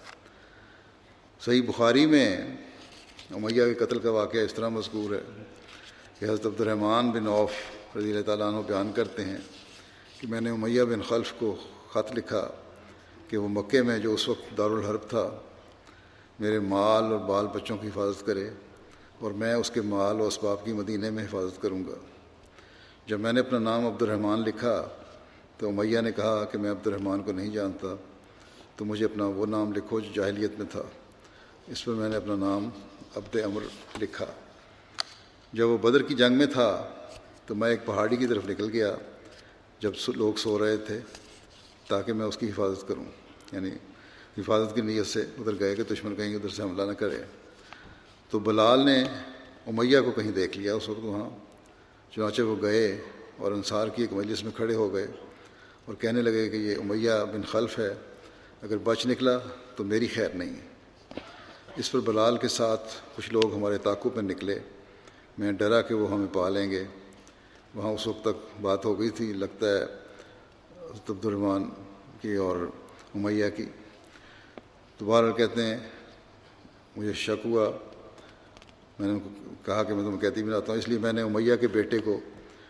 صحیح بخاری میں امیہ کے قتل کا واقعہ اس طرح مذکور ہے کہ حضرت عبد الرحمن بن عوف رضی اللہ تعالیٰ عنہ بیان کرتے ہیں کہ میں نے امیہ بن خلف کو خط لکھا کہ وہ مکے میں، جو اس وقت دارالحرب تھا، میرے مال اور بال بچوں کی حفاظت کرے، اور میں اس کے مال و اسباب کی مدینے میں حفاظت کروں گا۔ جب میں نے اپنا نام عبد الرحمن لکھا تو امیہ نے کہا کہ میں عبد الرحمن کو نہیں جانتا، تو مجھے اپنا وہ نام لکھو جو جاہلیت میں تھا۔ اس پر میں نے اپنا نام عبد عمر لکھا۔ جب وہ بدر کی جنگ میں تھا تو میں ایک پہاڑی کی طرف نکل گیا جب لوگ سو رہے تھے، تاکہ میں اس کی حفاظت کروں، یعنی حفاظت کی نیت سے ادھر گئے کہ دشمن کہیں ادھر سے حملہ نہ کرے۔ تو بلال نے امیہ کو کہیں دیکھ لیا اس وقت وہاں، چنانچہ وہ گئے اور انصار کی ایک مجلس میں کھڑے ہو گئے اور کہنے لگے کہ یہ امیہ بن خلف ہے، اگر بچ نکلا تو میری خیر نہیں ہے۔ اس پر بلال کے ساتھ کچھ لوگ ہمارے تعاقب میں نکلے۔ میں ڈرا کہ وہ ہمیں پا لیں گے۔ وہاں اس وقت تک بات ہو گئی تھی، لگتا ہے حضرت عبد الرحمن کی اور امیہ کی۔ دوبارہ کہتے ہیں مجھے شک ہوا، میں نے ان کو کہا کہ میں تمہیں کہتی بھی آتا ہوں، اس لیے میں نے امیہ کے بیٹے کو،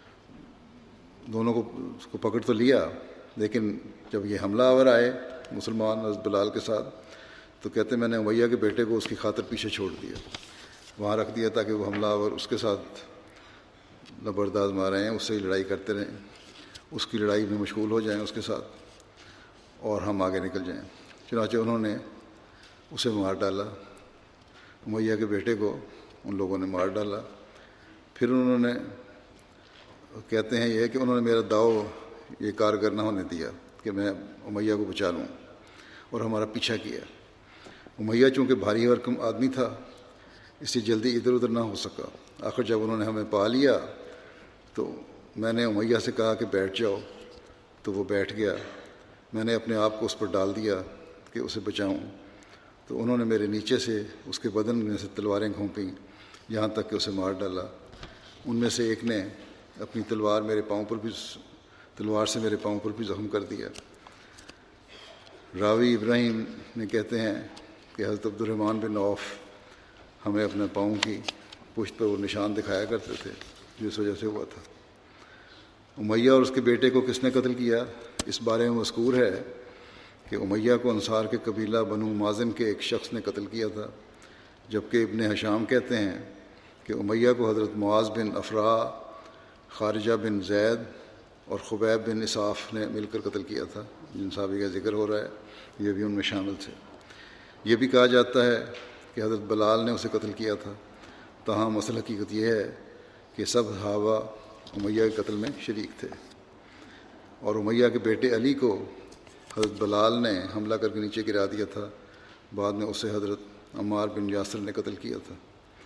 دونوں کو پکڑ تو لیا، لیکن جب یہ حملہ آور آئے مسلمان حضرت بلال کے ساتھ، تو کہتے ہیں میں نے امیہ کے بیٹے کو اس کی خاطر پیچھے چھوڑ دیا، وہاں رکھ دیا تاکہ وہ حملہ آور اس کے ساتھ زبرداز مارے ہیں، اس سے لڑائی کرتے رہیں، اس کی لڑائی میں مشغول ہو جائیں اس کے ساتھ، اور ہم آگے نکل جائیں۔ چنانچہ انہوں نے اسے مار ڈالا، امیہ کے بیٹے کو ان لوگوں نے مار ڈالا۔ پھر انہوں نے، کہتے ہیں یہ کہ انہوں نے میرا داؤ یہ کارگر نہ ہونے دیا کہ میں امیہ کو بچا لوں، اور ہمارا پیچھا کیا۔ امیہ چونکہ بھاری بھرکم آدمی تھا، اس لیے جلدی ادھر ادھر نہ ہو سکا۔ آخر جب انہوں نے ہمیں پا لیا تو میں نے امیہ سے کہا کہ بیٹھ جاؤ، تو وہ بیٹھ گیا۔ میں نے اپنے آپ کو اس پر ڈال دیا کہ اسے بچاؤں، تو انہوں نے میرے نیچے سے اس کے بدن میں سے تلواریں گھونپیں یہاں تک کہ اسے مار ڈالا۔ ان میں سے ایک نے اپنی تلوار سے میرے پاؤں پر بھی زخم کر دیا۔ راوی ابراہیم نے کہتے ہیں کہ حضرت عبد الرحمن بن عوف ہمیں اپنے پاؤں کی پشت پر وہ نشان دکھایا کرتے تھے جس وجہ سے ہوا تھا۔ امیہ اور اس کے بیٹے کو کس نے قتل کیا، اس بارے میں مذکور ہے کہ امیہ کو انصار کے قبیلہ بنو مازن کے ایک شخص نے قتل کیا تھا، جبکہ ابن ہشام کہتے ہیں کہ امیہ کو حضرت معاذ بن افراء، خارجہ بن زید اور خبیب بن اساف نے مل کر قتل کیا تھا۔ جن صحابی کا ذکر ہو رہا ہے یہ بھی ان میں شامل تھے۔ یہ بھی کہا جاتا ہے کہ حضرت بلال نے اسے قتل کیا تھا، تاہم اصل حقیقت یہ ہے کہ سب صحابہ امیہ کے قتل میں شریک تھے، اور امیہ کے بیٹے علی کو حضرت بلال نے حملہ کر کے نیچے گرا دیا تھا، بعد میں اسے حضرت عمار بن یاسر نے قتل کیا تھا۔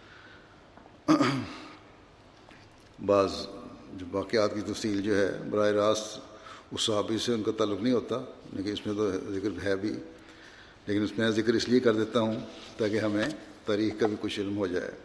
بعض جو واقعات کی تفصیل جو ہے براہ راست اس صحابی سے ان کا تعلق نہیں ہوتا، لیکن اس میں تو ذکر ہے بھی، لیکن اس میں ذکر اس لیے کر دیتا ہوں تاکہ ہمیں تاریخ کا بھی کچھ علم ہو جائے۔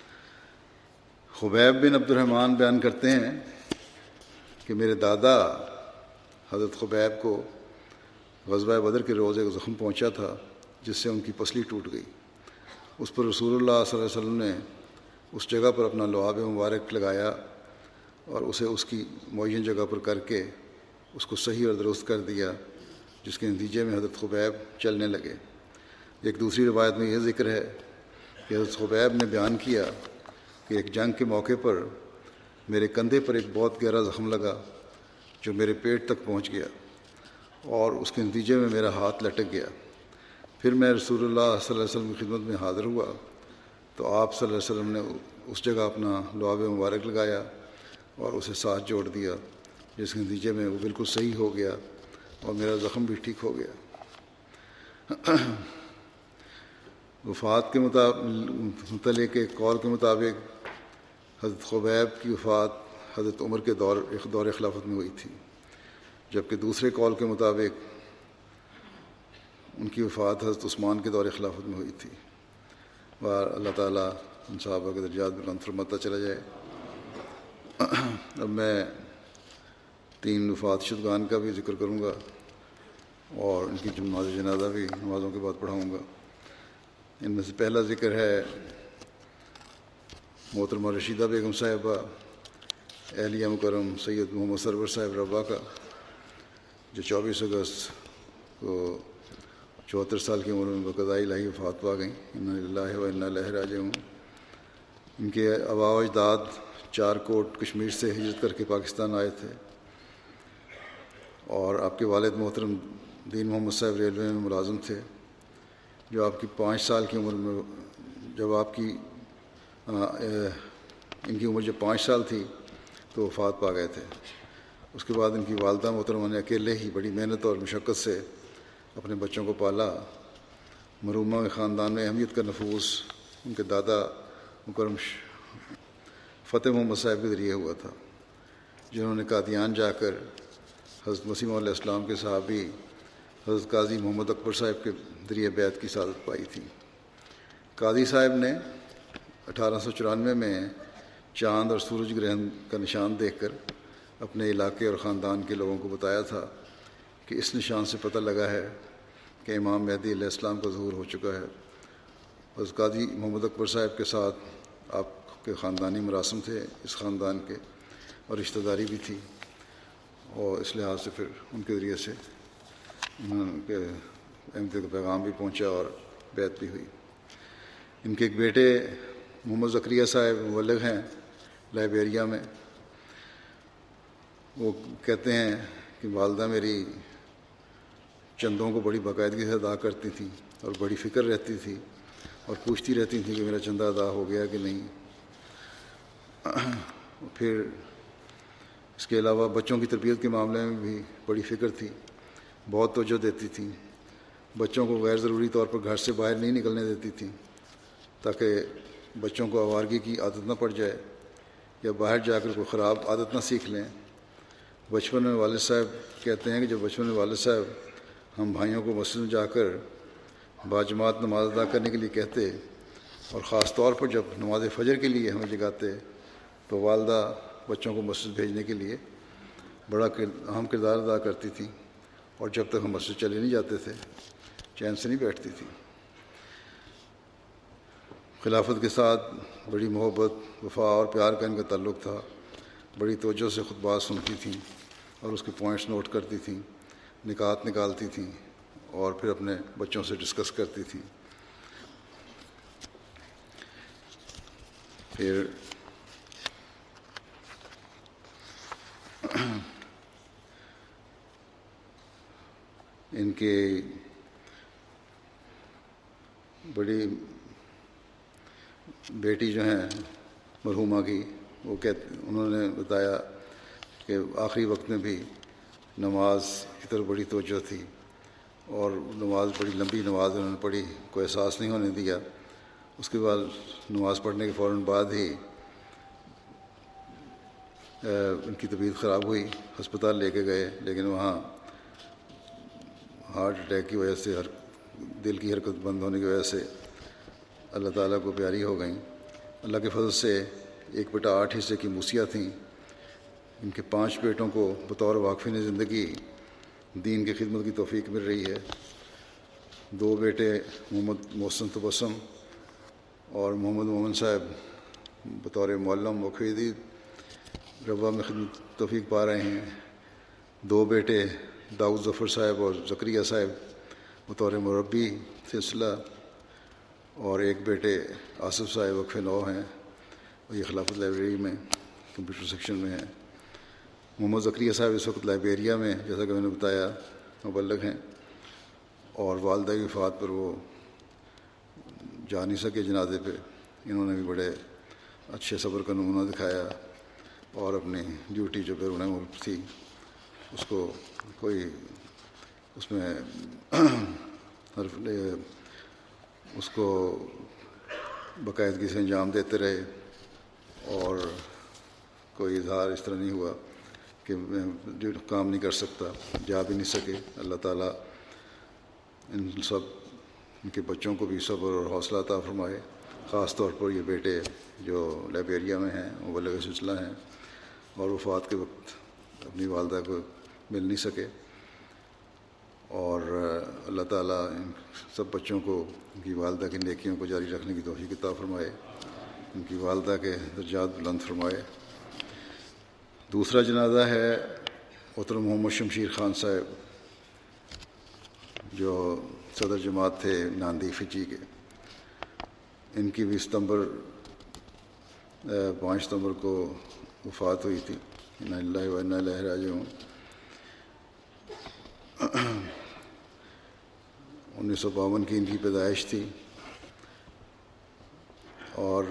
خبیب بن عبد الرحمن بیان کرتے ہیں کہ میرے دادا حضرت خبیب کو غزوہ بدر کے روز ایک زخم پہنچا تھا جس سے ان کی پسلی ٹوٹ گئی۔ اس پر رسول اللہ صلی اللہ علیہ وسلم نے اس جگہ پر اپنا لعاب مبارک لگایا اور اسے اس کی معین جگہ پر کر کے اس کو صحیح اور درست کر دیا، جس کے نتیجے میں حضرت خبیب چلنے لگے۔ ایک دوسری روایت میں یہ ذکر ہے کہ حضرت خبیب نے بیان کیا کہ ایک جنگ کے موقع پر میرے کندھے پر ایک بہت گہرا زخم لگا جو میرے پیٹ تک پہنچ گیا، اور اس کے نتیجے میں میرا ہاتھ لٹک گیا۔ پھر میں رسول اللہ صلی اللہ علیہ وسلم کی خدمت میں حاضر ہوا تو آپ صلی اللہ علیہ وسلم نے اس جگہ اپنا لعاب مبارک لگایا اور اسے ساتھ جوڑ دیا، جس کے نتیجے میں وہ بالکل صحیح ہو گیا اور میرا زخم بھی ٹھیک ہو گیا۔ وفات کے متعلق ایک قول کے مطابق حضرت خبیب کی وفات حضرت عمر کے دور خلافت میں ہوئی تھی، جبکہ دوسرے قول کے مطابق ان کی وفات حضرت عثمان کے دور خلافت میں ہوئی تھی۔ اور اللہ تعالیٰ ان صحابہ کے درجات بلند فرماتا چلا جائے۔ اب میں 3 وفات شدگان کا بھی ذکر کروں گا اور ان کی نماز جنازہ بھی نمازوں کے بعد پڑھاؤں گا۔ ان میں سے پہلا ذکر ہے محترمہ رشیدہ بیگم صاحبہ اہلیہ مکرم سید محمد سرور صاحب ربا کا، جو 24 اگست کو 74 سال کی عمر میں بقضاء الہی وفات پا گئیں۔ انا للہ و انا الیہ راجعون۔ ان کے آباء و اجداد 4 کوٹ کشمیر سے ہجرت کر کے پاکستان آئے تھے، اور آپ کے والد محترم دین محمد صاحب ریلوے میں ملازم تھے، جو آپ کی 5 سال کی عمر میں جب ان کی عمر جب 5 سال تھی تو وفات پا گئے تھے۔ اس کے بعد ان کی والدہ محترمہ نے اکیلے ہی بڑی محنت اور مشقت سے اپنے بچوں کو پالا۔ مرحومہ کے خاندان میں اہمیت کا نفوذ ان کے دادا مکرم فتح محمد صاحب کے ذریعے ہوا تھا، جنہوں نے قادیان جا کر حضرت مسیح علیہ السلام کے صحابی حضرت قاضی محمد اکبر صاحب کے ذریعے بیعت کی سعادت پائی تھی۔ قاضی صاحب نے 1894 میں چاند اور سورج گرہن کا نشان دیکھ کر اپنے علاقے اور خاندان کے لوگوں کو بتایا تھا کہ اس نشان سے پتہ لگا ہے کہ امام مہدی علیہ السلام کا ظہور ہو چکا ہے۔ حضرت قاضی محمد اکبر صاحب کے ساتھ آپ کے خاندانی مراسم تھے اس خاندان کے، اور رشتہ داری بھی تھی، اور اس لحاظ سے پھر ان کے ذریعے سے احمد کا پیغام بھی پہنچا اور بیعت بھی ہوئی۔ ان کے ایک بیٹے محمد زکریا صاحب مبلغ ہیں لائبیریا میں۔ وہ کہتے ہیں کہ والدہ میری چندوں کو بڑی باقاعدگی سے ادا کرتی تھیں اور بڑی فکر رہتی تھی اور پوچھتی رہتی تھیں کہ میرا چندہ ادا ہو گیا کہ نہیں۔ پھر اس کے علاوہ بچوں کی تربیت کے معاملے میں بھی بڑی فکر تھی، بہت توجہ دیتی تھیں۔ بچوں کو غیر ضروری طور پر گھر سے باہر نہیں نکلنے دیتی تھیں تاکہ بچوں کو آوارگی کی عادت نہ پڑ جائے یا باہر جا کر کوئی خراب عادت نہ سیکھ لیں۔ بچپن میں والد صاحب کہتے ہیں کہ جب بچپن میں والد صاحب ہم بھائیوں کو مسجد میں جا کر باجماعت نماز ادا کرنے کے لیے کہتے، اور خاص طور پر جب نماز فجر کے لیے ہمیں جگاتے، تو والدہ بچوں کو مسجد بھیجنے کے لیے بڑا اہم کردار ادا کرتی تھی، اور جب تک ہم مسجد چلے نہیں جاتے تھے چین سے نہیں بیٹھتی تھی۔ خلافت کے ساتھ بڑی محبت، وفا اور پیار کا ان کا تعلق تھا۔ بڑی توجہ سے خطبات سنتی تھیں اور اس کے پوائنٹس نوٹ کرتی تھیں، نکات نکالتی تھیں اور پھر اپنے بچوں سے ڈسکس کرتی تھیں۔ پھر ان کے بڑی بیٹی جو ہیں مرحومہ کی، انہوں نے بتایا کہ آخری وقت میں بھی نماز کی طرف بڑی توجہ تھی، اور نماز بڑی لمبی نماز انہوں نے پڑھی، کوئی احساس نہیں ہونے دیا۔ اس کے بعد نماز پڑھنے کے فوراً بعد ہی ان کی طبیعت خراب ہوئی، ہسپتال لے کے گئے، لیکن وہاں ہارٹ اٹیک کی وجہ سے، دل کی حرکت بند ہونے کی وجہ سے اللہ تعالیٰ کو پیاری ہو گئیں۔ اللہ کے فضل سے 1/8 کی موسیہ تھیں۔ ان کے 5 بیٹوں کو بطور واقفین زندگی دین کی خدمت کی توفیق مل رہی ہے۔ 2 بیٹے محمد محسن تبسم اور محمد مومن صاحب بطور معلم وقفیدی ربا میں خدمت توفیق پا رہے ہیں۔ 2 بیٹے داؤد ظفر صاحب اور زکریہ صاحب بطور مربی سلسلہ، اور 1 بیٹے آصف صاحب وقف 9 ہیں، اور یہ خلافت لائبریری میں کمپیوٹر سیکشن میں ہیں۔ محمد زکریہ صاحب اس وقت لائبیریا میں، جیسا کہ میں نے بتایا، مبلغ ہیں، اور والدہ کی وفات پر وہ جا نہیں سکے جنازے پہ۔ انہوں نے بھی بڑے اچھے صبر کا نمونہ دکھایا، اور اپنی ڈیوٹی جو بیرون ملک تھی اس کو کوئی اس میں اس کو باقاعدگی سے انجام دیتے رہے، اور کوئی اظہار اس طرح نہیں ہوا کہ میں جو کام نہیں کر سکتا، جا بھی نہیں سکے۔ اللہ تعالیٰ ان سب ان کے بچوں کو بھی صبر اور حوصلہ عطا فرمائے، خاص طور پر یہ بیٹے جو لائبیریا میں ہیں، مبلغ سلسلہ ہیں، اور وفات کے وقت اپنی والدہ کو مل نہیں سکے، اور اللہ تعالیٰ ان سب بچوں کو ان کی والدہ کی نیکیوں کو جاری رکھنے کی توفیق عطا فرمائے، ان کی والدہ کے درجات بلند فرمائے۔ دوسرا جنازہ ہے محترم محمد شمشیر خان صاحب، جو صدر جماعت تھے ناندی فجی کے۔ ان کی بھی 5 ستمبر کو وفات ہوئی تھی۔ انا للہ و انا الیہ راجعون۔ 1952 کی ان کی پیدائش تھی، اور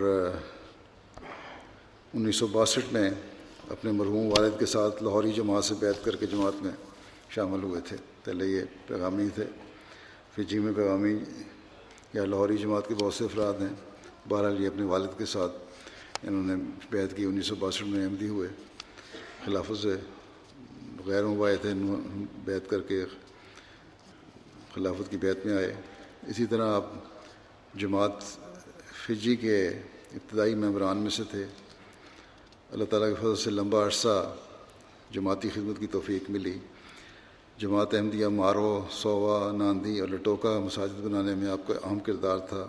1962 میں اپنے مرحوم والد کے ساتھ لاہوری جماعت سے بیعت کر کے جماعت میں شامل ہوئے تھے۔ پہلے یہ پیغامی تھے، فجی میں پیغامی یا لاہوری جماعت کے بہت سے افراد ہیں۔ بہرحال یہ اپنے والد کے ساتھ انہوں نے بیعت کی، 1962 میں احمدی ہوئے، خلافت سے غیر مباعث تھے، بیعت کر کے خلافت کی بیعت میں آئے۔ اسی طرح آپ جماعت فجی کے ابتدائی ممبران میں سے تھے۔ اللہ تعالیٰ کے فضل سے لمبا عرصہ جماعتی خدمت کی توفیق ملی۔ جماعت احمدیہ مارو، سووا، ناندی اور لٹوکا مساجد بنانے میں آپ کا اہم کردار تھا۔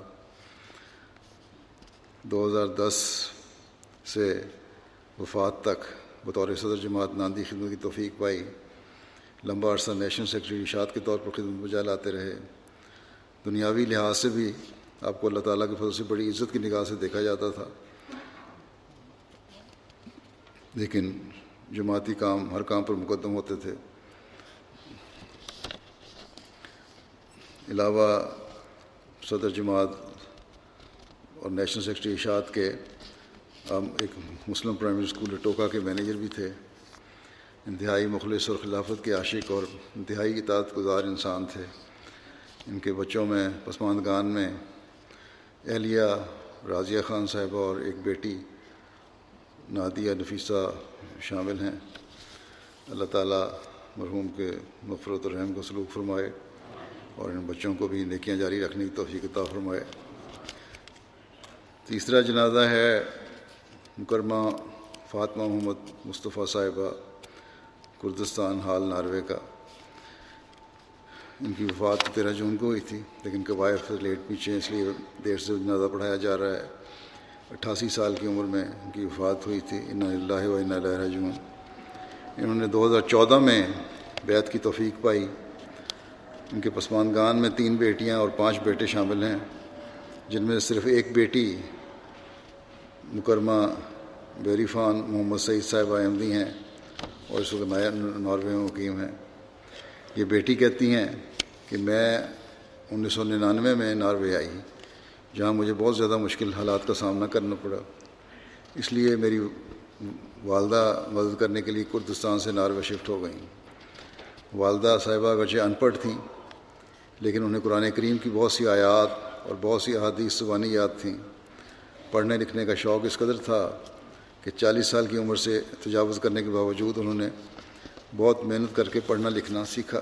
2010 سے وفات تک بطور صدر جماعت ناندی خدمت کی توفیق پائی۔ لمبا عرصہ نیشنل سیکرٹری ارشاد کے طور پر خدمت بجا لاتے رہے۔ دنیاوی لحاظ سے بھی آپ کو اللہ تعالیٰ کے فضل سے بڑی عزت کی نگاہ سے دیکھا جاتا تھا، لیکن جماعتی کام ہر کام پر مقدم ہوتے تھے۔ علاوہ صدر جماعت اور نیشنل سیکرٹری ارشاد کے ایک مسلم پرائمری اسکول لٹوکا کے مینیجر بھی تھے۔ انتہائی مخلص اور خلافت کے عاشق اور انتہائی اطاعت گزار انسان تھے۔ ان کے بچوں میں پسماندگان میں اہلیہ راضیہ خان صاحبہ اور ایک بیٹی نادیہ نفیسہ شامل ہیں۔ اللہ تعالیٰ مرحوم کے مغفرت اور رحم کو سلوک فرمائے، اور ان بچوں کو بھی نیکیاں جاری رکھنے کی توفیق عطا فرمائے۔ تیسرا جنازہ ہے مکرمہ فاطمہ محمد مصطفیٰ صاحبہ، کردستان حال ناروے کا۔ ان کی وفات 13 جون کو ہوئی تھی، لیکن قبائل سے لیٹ پیچھے اس لیے دیر سے جنازہ پڑھایا جا رہا ہے۔ 88 سال کی عمر میں ان کی وفات ہوئی تھی۔ انا للہ و انا الیہ راجعون۔ انہوں نے 2014 میں بیعت کی توفیق پائی۔ ان کے پسماندگان میں 3 بیٹیاں اور 5 بیٹے شامل ہیں، جن میں صرف ایک بیٹی مکرمہ بیریفان محمد سعید صاحبہ احمدی ہیں، اور اس وقت ناروے میں مقیم ہیں۔ یہ بیٹی کہتی ہیں کہ میں 1999 میں ناروے آئی، جہاں مجھے بہت زیادہ مشکل حالات کا سامنا کرنا پڑا، اس لیے میری والدہ مدد کرنے کے لیے کردستان سے ناروے شفٹ ہو گئیں۔ والدہ صاحبہ اگرچہ ان پڑھ تھیں، لیکن انہیں قرآن کریم کی بہت سی آیات اور بہت سی احادیث زبانی یاد تھیں۔ پڑھنے لکھنے کا شوق اس قدر تھا کہ 40 سال کی عمر سے تجاوز کرنے کے باوجود انہوں نے بہت محنت کر کے پڑھنا لکھنا سیکھا۔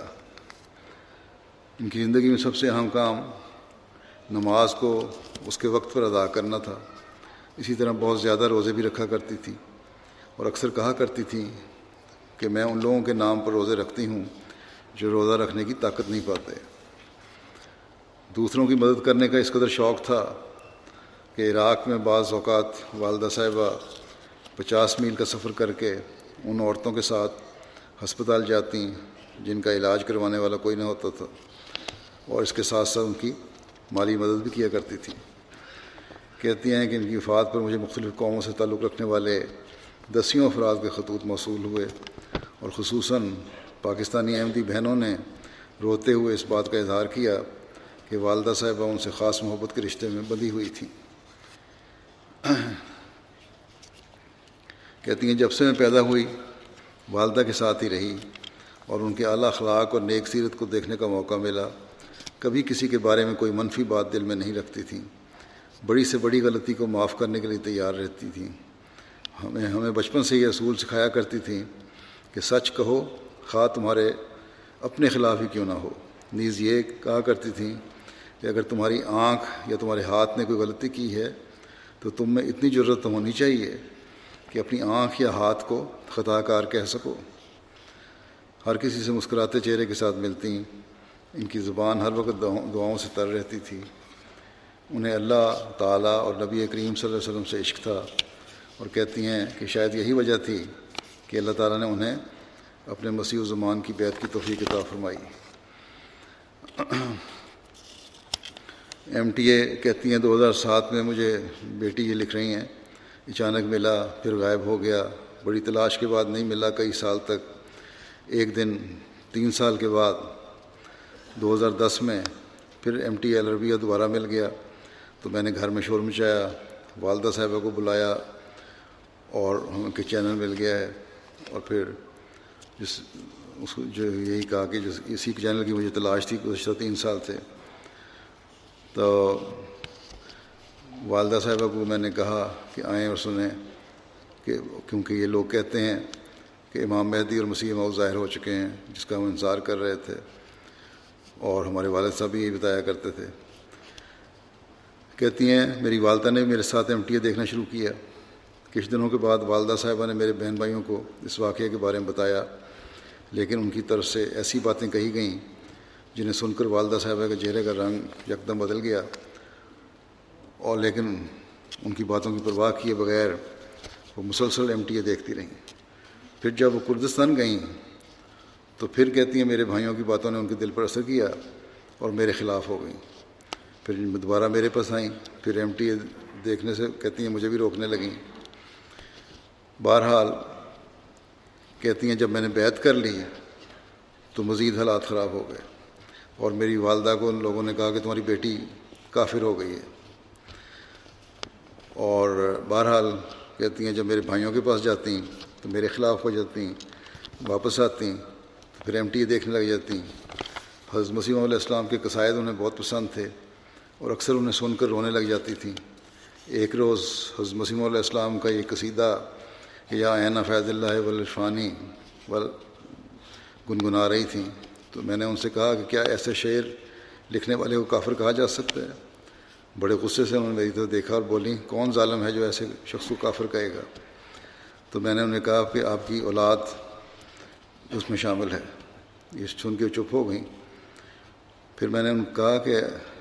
ان کی زندگی میں سب سے اہم کام نماز کو اس کے وقت پر ادا کرنا تھا۔ اسی طرح بہت زیادہ روزے بھی رکھا کرتی تھی، اور اکثر کہا کرتی تھی کہ میں ان لوگوں کے نام پر روزے رکھتی ہوں جو روزہ رکھنے کی طاقت نہیں پاتے۔ دوسروں کی مدد کرنے کا اس قدر شوق تھا کہ عراق میں بعض اوقات والدہ صاحبہ 50 میل کا سفر کر کے ان عورتوں کے ساتھ ہسپتال جاتی جن کا علاج کروانے والا کوئی نہ ہوتا تھا، اور اس کے ساتھ ساتھ ان کی مالی مدد بھی کیا کرتی تھی۔ کہتی ہیں کہ ان کی وفات پر مجھے مختلف قوموں سے تعلق رکھنے والے 10 افراد کے خطوط موصول ہوئے، اور خصوصاً پاکستانی احمدی بہنوں نے روتے ہوئے اس بات کا اظہار کیا کہ والدہ صاحبہ ان سے خاص محبت کے رشتے میں بندھی ہوئی تھیں۔ کہتی ہیں جب سے میں پیدا ہوئی والدہ کے ساتھ ہی رہی اور ان کے اعلیٰ اخلاق اور نیک سیرت کو دیکھنے کا موقع ملا، کبھی کسی کے بارے میں کوئی منفی بات دل میں نہیں رکھتی تھیں، بڑی سے بڑی غلطی کو معاف کرنے کے لیے تیار رہتی تھیں۔ ہمیں بچپن سے یہ اصول سکھایا کرتی تھیں کہ سچ کہو خواہ تمہارے اپنے خلاف ہی کیوں نہ ہو۔ نیز یہ کہا کرتی تھیں کہ اگر تمہاری آنکھ یا تمہارے ہاتھ نے کوئی غلطی کی ہے تو تم میں اتنی جرت تو ہونی چاہیے کہ اپنی آنکھ یا ہاتھ کو خطا کار کہہ سکو۔ ہر کسی سے مسکراتے چہرے کے ساتھ ملتیں، ان کی زبان ہر وقت دعاؤں سے تر رہتی تھی۔ انہیں اللہ تعالیٰ اور نبی کریم صلی اللہ علیہ وسلم سے عشق تھا، اور کہتی ہیں کہ شاید یہی وجہ تھی کہ اللہ تعالیٰ نے انہیں اپنے مسیح الزمان کی بیعت کی توفیق عطا فرمائی۔ ایم ٹی اے کہتی ہیں 2007 میں مجھے بیٹی یہ لکھ رہی ہیں، اچانک ملا پھر غائب ہو گیا، بڑی تلاش کے بعد نہیں ملا کئی سال تک۔ ایک دن 3 سال کے بعد 2010 میں پھر ایم ٹی اے العربیہ دوبارہ مل گیا، تو میں نے گھر میں شور مچایا، والدہ صاحبہ کو بلایا اور ان کے چینل مل گیا ہے، اور پھر اس کو جو یہی کہا کہ اسی چینل کی مجھے تلاش تھی گزشتہ 3 سال سے۔ تو والدہ صاحبہ کو میں نے کہا کہ آئیں اور سنیں، کہ کیونکہ یہ لوگ کہتے ہیں کہ امام مہدی اور مسیح موعود ظاہر ہو چکے ہیں، جس کا ہم انتظار کر رہے تھے، اور ہمارے والد صاحب بھی یہی بتایا کرتے تھے۔ کہتی ہیں میری والدہ نے میرے ساتھ ایم ٹی اے دیکھنا شروع کیا۔ کچھ دنوں کے بعد والدہ صاحبہ نے میرے بہن بھائیوں کو اس واقعے کے بارے میں بتایا، لیکن ان کی طرف سے ایسی باتیں کہی گئیں جنہیں سن کر والدہ صاحبہ کے چہرے کا رنگ یکدم بدل گیا، اور لیکن ان کی باتوں کی پرواہ کیے بغیر وہ مسلسل ایم ٹی اے دیکھتی رہیں۔ پھر جب وہ کردستان گئیں تو پھر کہتی ہیں میرے بھائیوں کی باتوں نے ان کے دل پر اثر کیا اور میرے خلاف ہو گئیں۔ پھر دوبارہ میرے پاس آئیں، پھر ایم ٹی اے دیکھنے سے کہتی ہیں مجھے بھی روکنے لگیں۔ بہرحال کہتی ہیں جب میں نے بیعت کر لی تو مزید حالات خراب ہو گئے، اور میری والدہ کو ان لوگوں نے کہا کہ تمہاری بیٹی کافر ہو گئی ہے۔ اور بہرحال کہتی ہیں جب میرے بھائیوں کے پاس جاتی تو میرے خلاف ہو جاتی، واپس آتی تو پھر ایم ٹی اے دیکھنے لگ جاتی۔ حضرت مسیح علیہ السلام کے قصائد انہیں بہت پسند تھے اور اکثر انہیں سن کر رونے لگ جاتی تھیں۔ ایک روز حضرت مسیح علیہ السلام کا یہ قصیدہ یا عین فیض اللہ والعرفانی گنگنا رہی تھیں، تو میں نے ان سے کہا کہ کیا ایسے شعر لکھنے والے کو کافر کہا جا سکتا ہے؟ بڑے غصے سے انہوں نے میری طرف دیکھا اور بولی کون ظالم ہے جو ایسے شخص کو کافر کہے گا؟ تو میں نے انہیں کہا کہ آپ کی اولاد اس میں شامل ہے۔ یہ سن کے چپ ہو گئیں۔ پھر میں نے ان کو کہا کہ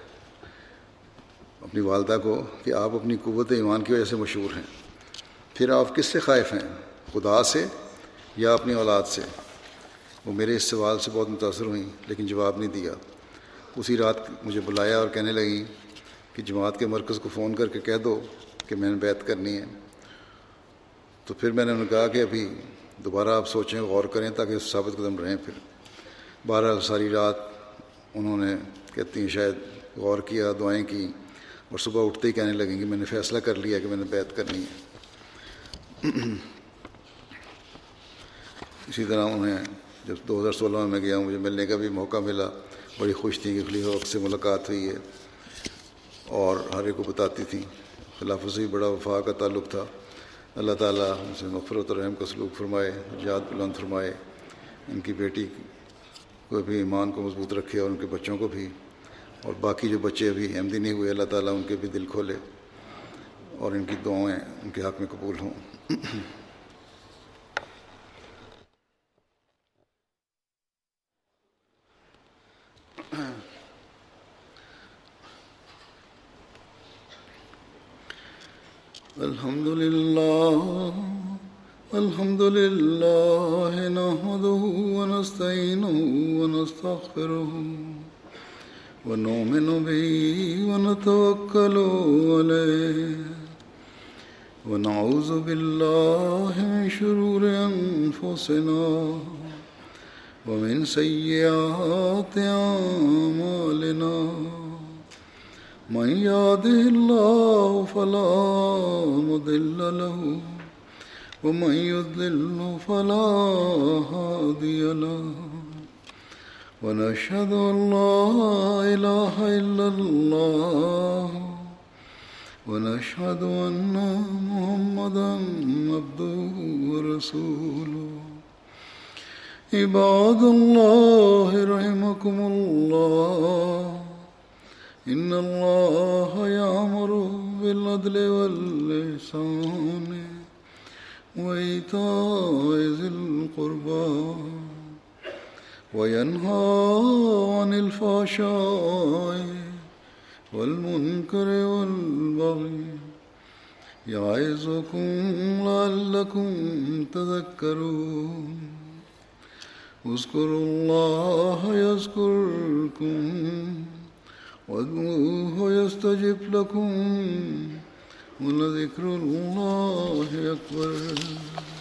اپنی والدہ کو کہ آپ اپنی قوت ایمان کی وجہ سے مشہور ہیں، پھر آپ کس سے خائف ہیں، خدا سے یا اپنی اولاد سے؟ وہ میرے اس سوال سے بہت متاثر ہوئیں لیکن جواب نہیں دیا۔ اسی رات مجھے بلایا اور کہنے لگیں کہ جماعت کے مرکز کو فون کر کے کہہ دو کہ میں نے بیعت کرنی ہے۔ تو پھر میں نے انہیں کہا کہ ابھی دوبارہ آپ سوچیں، غور کریں تاکہ ثابت قدم رہیں۔ پھر بہرحال ساری رات انہوں نے کہتی ہیں شاید غور کیا، دعائیں کی، اور صبح اٹھتے ہی کہنے لگیں کہ میں نے فیصلہ کر لیا کہ میں نے بیعت کرنی ہے۔ اسی طرح انہیں جب 2016 میں گیا مجھے ملنے کا بھی موقع ملا، بڑی خوش تھیں کہ خلیفہ وقت سے ملاقات ہوئی ہے، اور ہر ایک کو بتاتی تھیں۔ خلافت سے بھی بڑا وفا کا تعلق تھا۔ اللہ تعالیٰ ان سے مغفرت اور رحم کا سلوک فرمائے، جہاد بلند فرمائے، ان کی بیٹی کو بھی ایمان کو مضبوط رکھے اور ان کے بچوں کو بھی، اور باقی جو بچے ابھی احمدی نہیں ہوئے اللہ تعالیٰ ان کے بھی دل کھولے اور ان کی دعائیں ان کے حق میں قبول ہوں۔ الحمد لله نحمده ونستعينه ونستغفره ونؤمن به ونتوكل عليه ونعوذ بالله من شرور أنفسنا ومن سيئات أعمالنا من يهده الله فلا مضل له ومن يضلل فلا هادي له ونشهد أن لا إله إلا الله ونشهد أن محمدا عبده ورسوله عباد الله رحمكم الله إن الله يأمر بالعدل والإحسان وإيتاء ذي القربى وينهى عن الفحشاء والمنكر والبغي يعظكم لعلكم تذكرون اذكروا الله يذكركم وادعوه يستجب لكم ولذكر الله أكبر